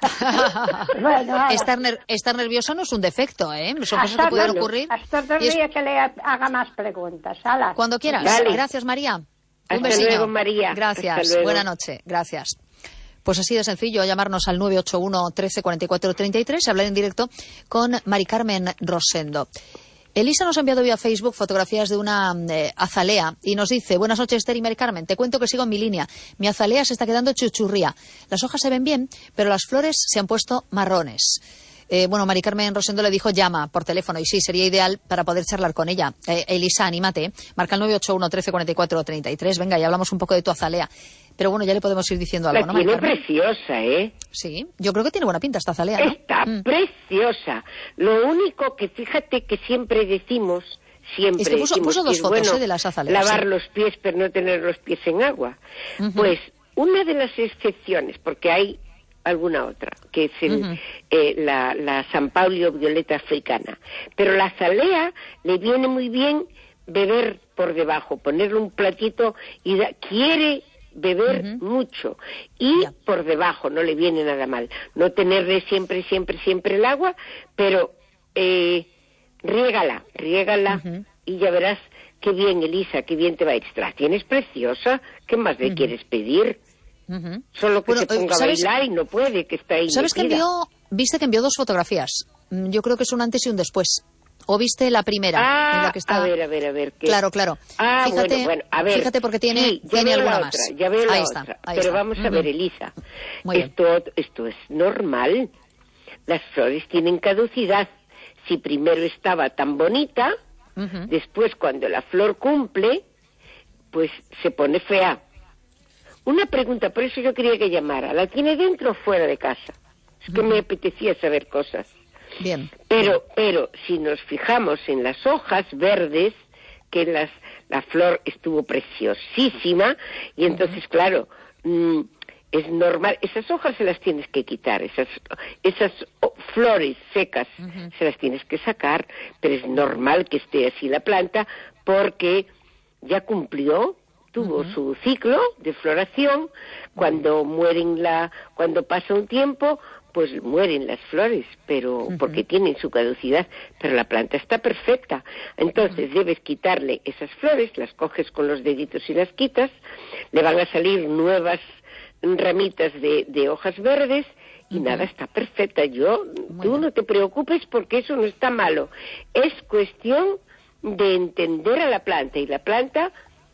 Bueno, estar, ner estar nervioso no es un defecto, ¿eh? Son cosas que pueden ocurrir. Hasta otro día es... que le haga más preguntas. Hala. Cuando quieras. Dale. Gracias, María. Hasta un besito. luego, María. Gracias. Buena noche. Gracias. Pues así de sencillo, llamarnos al nueve ocho uno, trece, cuarenta y cuatro, treinta y tres y hablar en directo con Mari Carmen Rosendo. Elisa nos ha enviado vía Facebook fotografías de una eh, azalea y nos dice: buenas noches, Esther y Mari Carmen, te cuento que sigo en mi línea. Mi azalea se está quedando chuchurría. Las hojas se ven bien, pero las flores se han puesto marrones. Eh, bueno, Mari Carmen Rosendo le dijo llama por teléfono y sí, sería ideal para poder charlar con ella. Eh, Elisa, anímate, marca el nueve ocho uno, trece, cuarenta y cuatro, treinta y tres, venga, y hablamos un poco de tu azalea. Pero bueno, ya le podemos ir diciendo algo, la ¿no, Mari tiene Carmen? Preciosa, ¿eh? Sí, yo creo que tiene buena pinta esta azalea, ¿no? Está mm. preciosa. Lo único que fíjate que siempre decimos, siempre es que puso, decimos puso dos que es fotos bueno eh, de las azaleas. lavar sí. los pies pero no tener los pies en agua. Uh-huh. Pues una de las excepciones, porque hay alguna otra, que es el, uh-huh. eh, la, la San Paulio violeta africana. Pero la azalea le viene muy bien beber por debajo, ponerle un platito y da, quiere beber uh-huh. mucho y yeah. por debajo no le viene nada mal. No tenerle siempre, siempre, siempre el agua, pero eh, riégala, riégala uh-huh. y ya verás qué bien, Elisa, qué bien te va a ir. La tienes preciosa, ¿qué más le uh-huh. quieres pedir? Uh-huh. Solo que bueno, se ponga ¿sabes? a bailar y no puede, que está ahí. ¿Sabes metida. que envió, viste que envió dos fotografías? Yo creo que es un antes y un después. ¿O viste la primera? Ah, en la que está... a ver, a ver, a ver. ¿qué? Claro, claro. Ah, fíjate, bueno, bueno, a ver. Fíjate porque tiene, sí, tiene alguna la más. Otra, ya veo la ahí otra. Está, ahí Pero está. vamos uh-huh. a ver, Elisa. Muy esto, esto es normal. Las flores tienen caducidad. Si primero estaba tan bonita, uh-huh. después cuando la flor cumple, pues se pone fea. Una pregunta, por eso yo quería que llamara. ¿La tiene dentro o fuera de casa? Es que uh-huh. me apetecía saber cosas. Bien. Pero, pero si nos fijamos en las hojas verdes, que las, la flor estuvo preciosísima, y entonces, uh-huh. claro, mmm, es normal, esas hojas se las tienes que quitar, esas, esas oh, flores secas uh-huh. se las tienes que sacar, pero es normal que esté así la planta, porque ya cumplió, tuvo uh-huh. su ciclo de floración, cuando mueren la, cuando pasa un tiempo, pues mueren las flores, pero uh-huh. porque tienen su caducidad, pero la planta está perfecta. Entonces uh-huh. debes quitarle esas flores, las coges con los deditos y las quitas, le van a salir nuevas ramitas de, de hojas verdes y uh-huh. nada, está perfecta. Yo, Muy tú bien. no te preocupes porque eso no está malo. Es cuestión de entender a la planta y la planta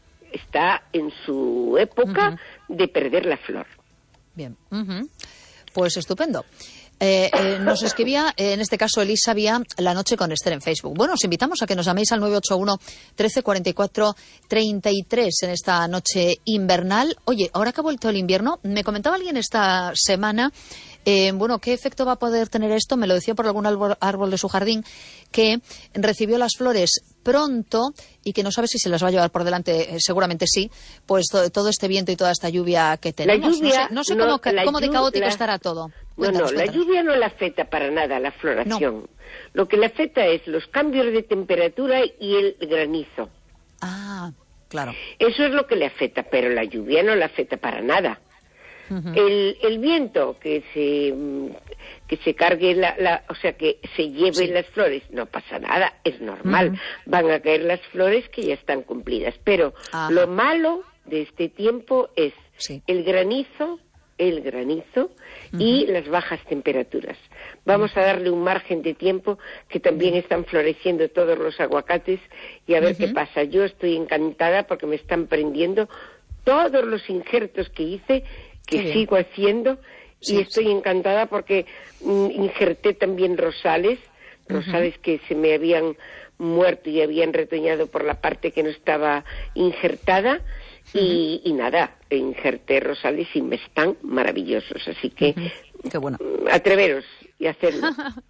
está en su época uh-huh. de perder la flor. Bien. Uh-huh. Pues estupendo. Eh, eh, nos escribía, eh, en este caso Elisa, vía La Noche con Esther en Facebook. Bueno, os invitamos a que nos llaméis al nueve ocho uno, trece, cuarenta y cuatro, treinta y tres en esta noche invernal. Oye, ahora que ha vuelto el invierno, me comentaba alguien esta semana, eh, bueno, ¿qué efecto va a poder tener esto? Me lo decía por algún árbol, árbol de su jardín, que recibió las flores pronto y que no sabe si se las va a llevar por delante, eh, seguramente sí, pues to, todo este viento y toda esta lluvia que tenemos. La lluvia, no sé, no sé no, cómo, cómo de caótico la, estará todo. Cuéntanos, no, no, la cuéntanos. lluvia no le afecta para nada a la floración. No. Lo que le afecta es los cambios de temperatura y el granizo. Ah, claro. Eso es lo que le afecta, pero la lluvia no le afecta para nada. Uh-huh. El, el viento que se que se cargue la, la o sea que se lleve sí. las flores, no pasa nada, es normal. Uh-huh. Van a caer las flores que ya están cumplidas, pero Ajá. lo malo de este tiempo es sí. el granizo, el granizo uh-huh. y las bajas temperaturas. Vamos uh-huh. a darle un margen de tiempo, que también uh-huh. están floreciendo todos los aguacates, y a ver uh-huh. qué pasa. Yo estoy encantada porque me están prendiendo todos los injertos que hice, que sigo haciendo, sí, y estoy sí. encantada porque mm, injerté también rosales, rosales uh-huh. que se me habían muerto y habían retoñado por la parte que no estaba injertada, uh-huh. y, y nada, injerté rosales y me están maravillosos, así que uh-huh. Qué bueno. Atreveros y hacerlo.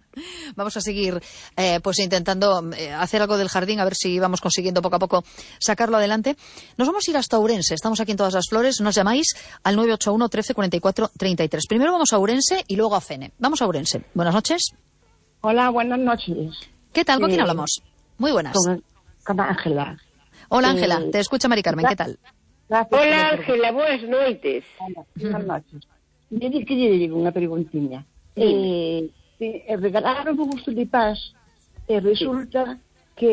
Vamos a seguir eh, pues intentando eh, hacer algo del jardín, a ver si vamos consiguiendo poco a poco sacarlo adelante. Nos vamos a ir hasta Ourense, estamos aquí en Todas las Flores, nos llamáis al nueve ocho uno, trece, cuarenta y cuatro, treinta y tres. Primero vamos a Ourense y luego a Fene. Vamos a Ourense. Buenas noches. Hola, buenas noches. ¿Qué tal? ¿Con eh, quién hablamos? Muy buenas. Con Ángela. Hola Ángela, eh, te escucha Mari Carmen, ¿qué tal? Gracias. Hola Ángela, buenas noites. Hola, buenas noches. Me dice que lle digo unha preguntiña. Eh, eh, regalaron uns tulipás e resulta sí. que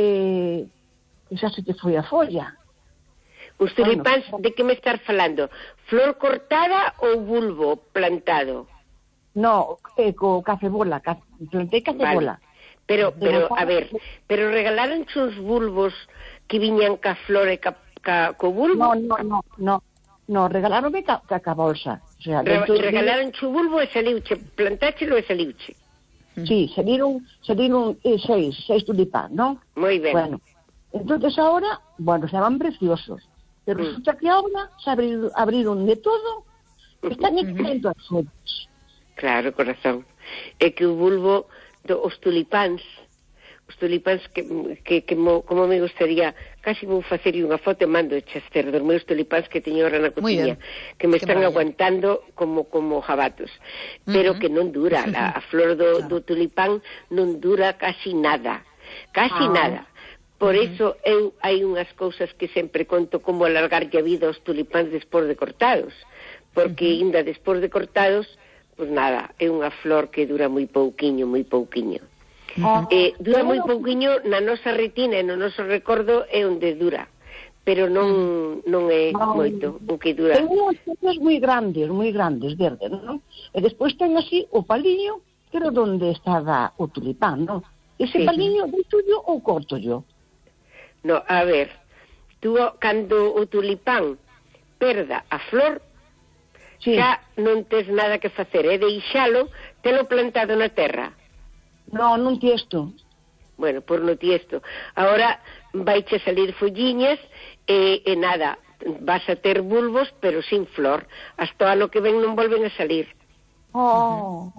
xa se te foi a folla. Os tulipáns, bueno, de que me estás falando? Flor cortada ou bulbo plantado? No, eh, co cacebola, ca, plantei cacebola. Vale. Pero, pero, a ver, pero regalaron uns bulbos que viñan ca flor e ca, ca, co bulbo? No, no, no, no, no, regalaronme ca, ca, ca bolsa. O sea, Re, regalaron chu bulbo e saliuche, plantáchelo e saliuche. Sí, salieron, salieron eh, seis, seis tulipán, ¿no? Muy bien. Bueno, entonces ahora, bueno, se van preciosos. Pero mm. resulta que ahora se abriron, abriron de todo, están mm-hmm. exentos as fotos. Claro, corazón. É que o bulbo, do, os tulipáns, os tulipáns que, que, que mo, como me gustaría, casi vou facer unha foto e mando a Chester dos meus tulipáns que teño ahora na cociña, que me que están maravilla. aguantando como como jabatos, pero uh-huh. que non dura, la, a flor do, claro. do tulipán non dura casi nada, casi ah. nada. Por uh-huh. eso eu hai unhas cousas que sempre conto como alargar a vida aos tulipáns despois de cortados, porque uh-huh. ainda despois de cortados, pois nada, é unha flor que dura moi pouquiño, moi pouquiño. Uh-huh. Eh, dura moi pouquiño na nosa retina e no noso recordo é onde dura, pero non non é no, moito o que dura. Ten unhas cosas moi grandes, moi grandes, verdes, non? E despois ten así o paliño, que era onde estaba o tulipán, non? Ese sí. paliño deixo yo ou corto yo? No, a ver, tú cando o tulipán perda a flor, sí. xa non tes nada que facer, é deixalo, telo plantado na terra. No, non tiesto. Bueno, por no tiesto. Ahora vaiche salir folliñas e, e nada, vas a ter bulbos, pero sin flor. Hasta ano que ven non volven a salir. Oh.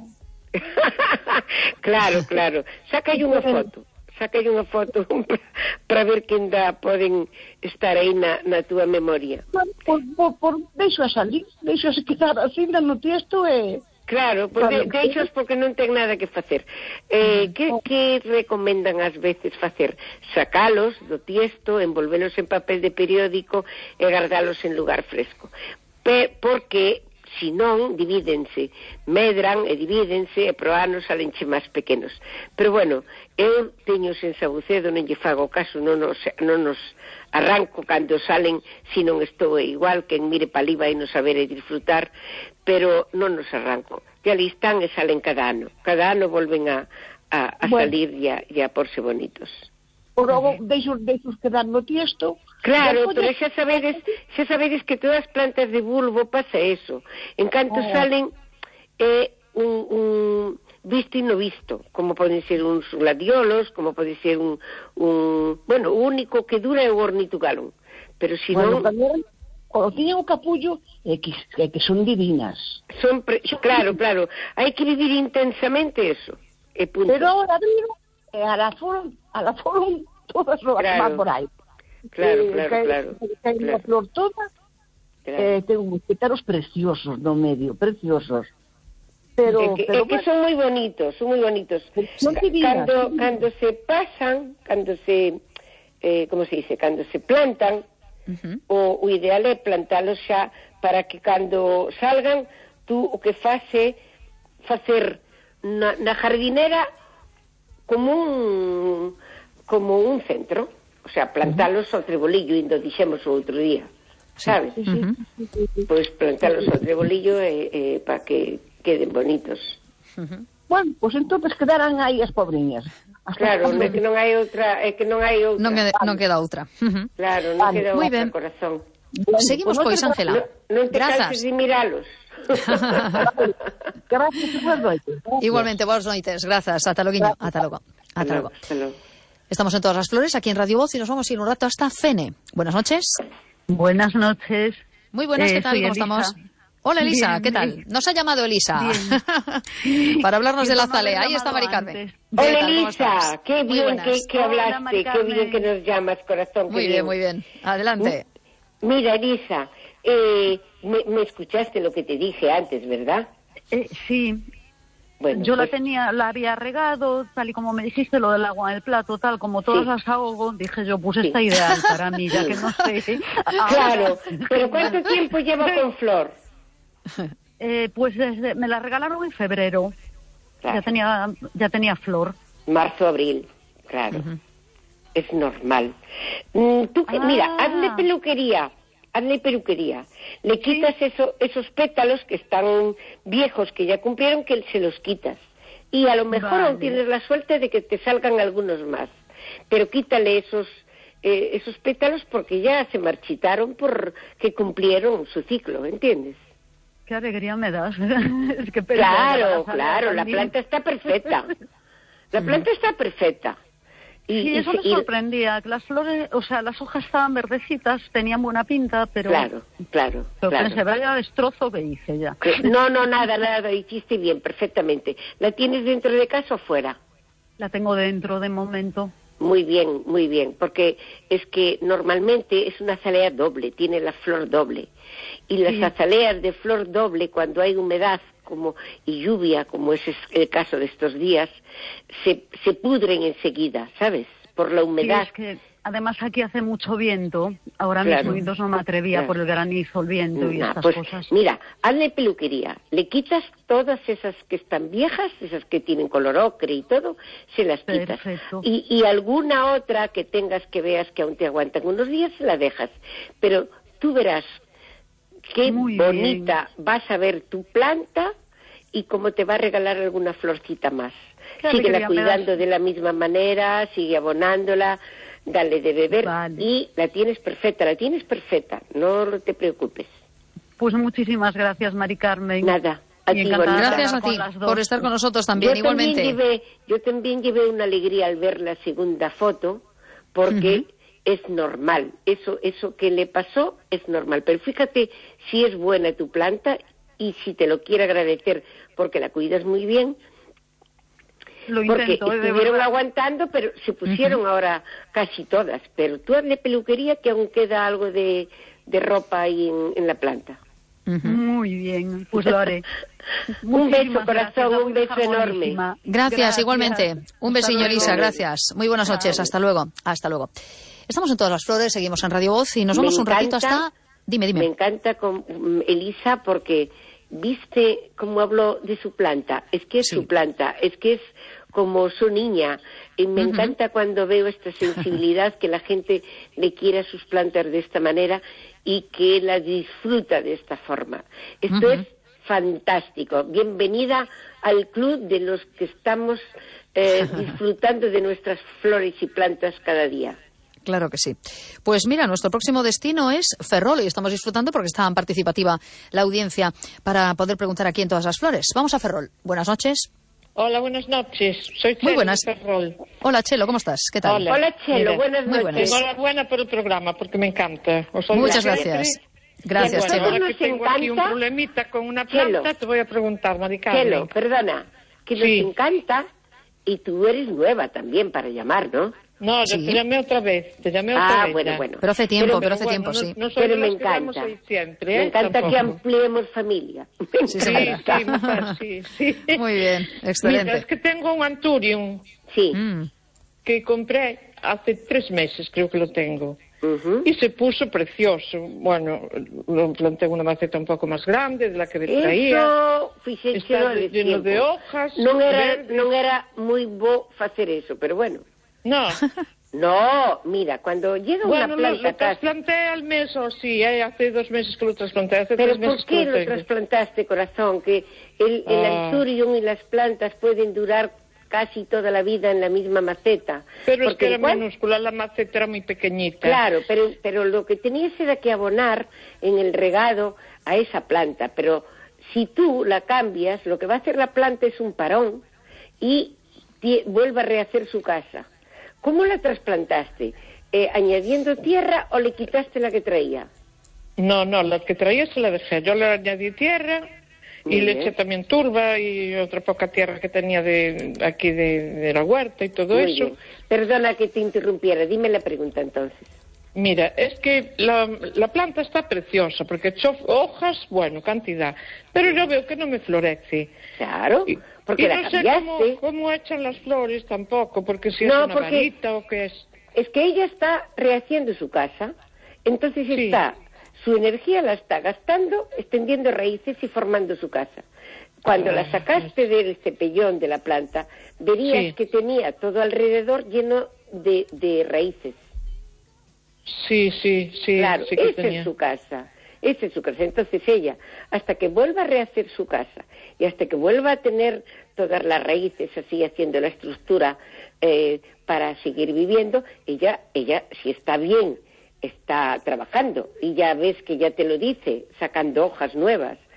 Claro, claro. Sácai unha foto. Sácai unha foto para ver que ainda poden estar aí na, na túa memoria. Por, por, por, deixo a salir, deixo a se quedar así no tiesto e... Claro, pues de, deixos porque non ten nada que facer. Eh, que, que recomendan ás veces facer? Sacalos do tiesto, envolvelos en papel de periódico e guardalos en lugar fresco. Pe, porque, si non, divídense, medran e divídense e pro ano salenche máis pequenos. Pero bueno, eu teño en Sabucedo, non lle fago caso, non nos, non nos arranco cando salen, si non estou igual, que en mire palí vai non saber e disfrutar, pero non nos arranco. Que ali están e salen cada ano. Cada ano volven a, a, a bueno. salir e a, e a porse bonitos. Por logo, deixos, deixos quedar no tiesto. Claro, pero xa sabedes, xa sabedes que todas as plantas de bulbo pasa eso. En canto oh. salen, é eh, un, un visto e no visto, como poden ser uns gladiolos, como pode ser un, un... Bueno, o único que dura é o ornitugalum. Pero si bueno, non... Tamén... Cando tiñen o capullo, é que, é que son divinas. Son pre... Claro, claro. Hai que vivir intensamente eso. E punto. Pero ahora abriron, e ahora foron, ahora foron todas as claro. más por aí. Claro, eh, claro, que, claro. Que hai claro. unha flor toda, claro. eh, ten uns pétalos preciosos no medio, preciosos. Pero, é que, pero é que bueno, son moi bonitos, son moi bonitos. Son divinas, cando, son cando se pasan, cando se, eh, como se dice, cando se plantan, Uh-huh. O, o ideal é plantalos xa para que cando salgan tú o que faz é facer na, na jardinera como un como un centro, o sea, plantalos uh-huh. ao trebolillo, indo dixemos o outro día, sabes? Uh-huh. Pois plantalos ao trebolillo e, e para que queden bonitos. Uh-huh. Bueno, pois pues entonces quedarán aí as pobriñas. Claro, é que non hai outra, é que non hai outra. Non, queda, non queda outra. Uh-huh. Claro, non vale. queda Muy outra, ben. Corazón. Seguimos, pois, Ángela. Non, non te Grazas. canses de miralos. Gracias, boas noites. Igualmente, boas noites. Grazas. Ata logo. Ata logo. Ata logo. Estamos en Todas las Flores, aquí en Radio Voz, y nos vamos a ir un rato hasta Fene. Buenas noches. Buenas noches. Muy buenas, eh, ¿qué tal? ¿Cómo Elisa. estamos? Hola, Elisa, Bien, ¿qué tal? bien. Nos ha llamado Elisa para hablarnos de la Zalea. Ahí está Mari Carmen. Hola, Elisa, qué Muy bien buenas. que, que hablaste, qué bien que nos llamas, corazón. Muy bien, muy bien. Adelante. Mira, Elisa, eh, me, me escuchaste lo que te dije antes, ¿verdad? Eh, sí. Bueno, yo pues... la tenía, la había regado, tal y como me dijiste, lo del agua en el plato, tal, como todas sí. las ahogo, dije yo, pues está ideal para mí, ya que no sé. Claro, pero ¿cuánto tiempo lleva con flor? Eh, pues desde, me la regalaron en febrero, claro. ya tenía ya tenía flor. Marzo, abril, claro, uh-huh. es normal. Mm, tú, ah. Mira, hazle peluquería, hazle peluquería. Le quitas sí. eso, esos pétalos que están viejos, que ya cumplieron, que se los quitas. Y a lo mejor Vale. aún tienes la suerte de que te salgan algunos más. Pero quítale esos eh, esos pétalos porque ya se marchitaron porque cumplieron su ciclo, ¿entiendes? Qué alegría me das. Es que Claro, claro, la planta está perfecta. La planta está perfecta. Y, Sí, y eso se- me y- sorprendía, que las flores, o sea, las hojas estaban verdecitas, tenían buena pinta, pero... Claro, claro, Pero claro. pensé, vaya destrozo que hice ya. Que- No, no, nada, nada, hiciste bien, perfectamente. ¿La tienes dentro de casa o fuera? La tengo dentro de momento. Muy bien, muy bien, porque es que normalmente es una azalea doble, tiene la flor doble. Y las Sí. azaleas de flor doble, cuando hay humedad como y lluvia, como es es el caso de estos días, se, se pudren enseguida, ¿sabes? Por la Sí, humedad. es que además aquí hace mucho viento, ahora Claro. mismo entonces no me atrevía Claro. por el granizo, el viento y Nah, estas pues, cosas. mira, hazle peluquería, le quitas todas esas que están viejas, esas que tienen color ocre y todo, se las quitas. Perfecto. Y, y alguna otra que tengas que veas que aún te aguantan unos días, la dejas. Pero tú verás qué Muy bonita vas a ver tu planta y cómo te va a regalar alguna florcita más. Qué Síguela alegría me cuidando das. de la misma manera, sigue abonándola, dale de beber y la tienes perfecta, la tienes perfecta, no te preocupes. Pues muchísimas gracias, Mari Carmen. Nada. A Y ti, encantada bonita. de Gracias a hablar con ti las dos. por estar con nosotros también, yo igualmente. También llevé, yo también llevé una alegría al ver la segunda foto, porque Ujú. es normal, eso, eso que le pasó es normal. Pero fíjate si es buena tu planta y si te lo quiere agradecer porque la cuidas muy bien. Lo Porque intento, eh, de estuvieron verdad. aguantando, pero se pusieron ahora casi todas. Pero tú hazle peluquería que aún queda algo de, de ropa ahí en, en la planta. Muy bien, pues lo haré. Un beso, Muchísimas corazón, gracias, la un voy a beso dejar enorme. buenísima. Gracias, igualmente. Un besillo, Hasta Elisa, luego. gracias. Muy buenas noches, hasta luego. Hasta luego. Estamos en Todas las Flores, seguimos en Radio Voz y nos Me vamos un ratito encanta- hasta... Dime, dime. Me encanta con mm, Elisa porque viste cómo habló de su planta. Es que es su planta, es que es como su niña. Y me Ujú. encanta cuando veo esta sensibilidad que la gente le quiere a sus plantas de esta manera y que las disfruta de esta forma. Esto Ujú. es fantástico. Bienvenida al club de los que estamos eh, disfrutando de nuestras flores y plantas cada día. Claro que sí. Pues mira, nuestro próximo destino es Ferrol y estamos disfrutando porque está tan participativa la audiencia para poder preguntar aquí en Todas las Flores. Vamos a Ferrol. Buenas noches. Hola, buenas noches. Soy Chelo Muy buenas. de Ferrol. Hola, Chelo, ¿cómo estás? ¿Qué tal? Hola, Chelo, Mira, buenas Muy buenas. Enhorabuena por el programa, porque me encanta. Os oigo Muchas siempre. gracias. Gracias, Y bueno, Chelo. ahora que Nos tengo aquí un encanta- problemita con una Chelo. planta, te voy a preguntar, Mari Carmen. Chelo, perdona, que nos Sí. encanta y tú eres nueva también para llamar, ¿no? No, yo Sí. te llamé otra vez, te llamé otra Ah, vez. bueno, ya. bueno. Pero hace tiempo, pero, Pero hace bueno, tiempo, no- sí. no soy Pero de me las que damos encanta. ahí siempre, Me ¿eh? encanta que Tampoco. ampliemos familia. Me Sí, Sí, encanta. sí, mujer, sí, sí. Muy bien, Mira, excelente. es que tengo un Anturium Sí. Mm. que compré hace tres meses, creo que lo tengo. Ujú. Y se puso precioso. Bueno, lo planté en una maceta un poco más grande de la que me traía. Eso fixéchelo Está de lleno tiempo. de hojas Non era, verdes. non era moi bo facer eso, pero bueno. No, No, mira, cuando llega bueno, una lo, planta lo a casa... trasplanté al mes o sí, ¿eh? Hace dos meses que lo trasplanté, hace Pero tres meses ¿por que qué lo lo tengo. trasplantaste, corazón? Que el, el Ah. Anturium y las plantas pueden durar casi toda la vida en la misma maceta. Pero es Porque que era igual- minúscula, la maceta era muy pequeñita. Claro, pero, pero lo que tenías era que abonar en el regado a esa planta. Pero si tú la cambias, lo que va a hacer la planta es un parón y tie- vuelve a rehacer su casa. ¿Cómo la trasplantaste? Eh, ¿Añadiendo tierra o le quitaste la que traía? No, no, la que traía se la dejé. Yo le añadí tierra y Muy le bien. eché también turba y otra poca tierra que tenía de aquí de, de la huerta y todo Muy eso. bien. Perdona que te interrumpiera, dime la pregunta entonces. Mira, es que la, la planta está preciosa porque echó hojas, bueno, cantidad, pero yo veo que no me florece. Claro, porque y la no sé cambiaste. cómo, cómo echan las flores tampoco, porque si No, es una porque- varita o qué es. Es que ella está rehaciendo su casa, entonces Sí. está, su energía la está gastando, extendiendo raíces y formando su casa. Cuando la sacaste del cepellón de la planta, verías Sí. que tenía todo alrededor lleno de, de raíces. Sí, sí, sí, Claro, sí que esa tenía. es su casa. ese es su casa. Entonces ella, hasta que vuelva a rehacer su casa y hasta que vuelva a tener todas las raíces así, haciendo la estructura eh, para seguir viviendo, ella, ella si está bien, está trabajando y ya ves que ya te lo dice, sacando hojas nuevas,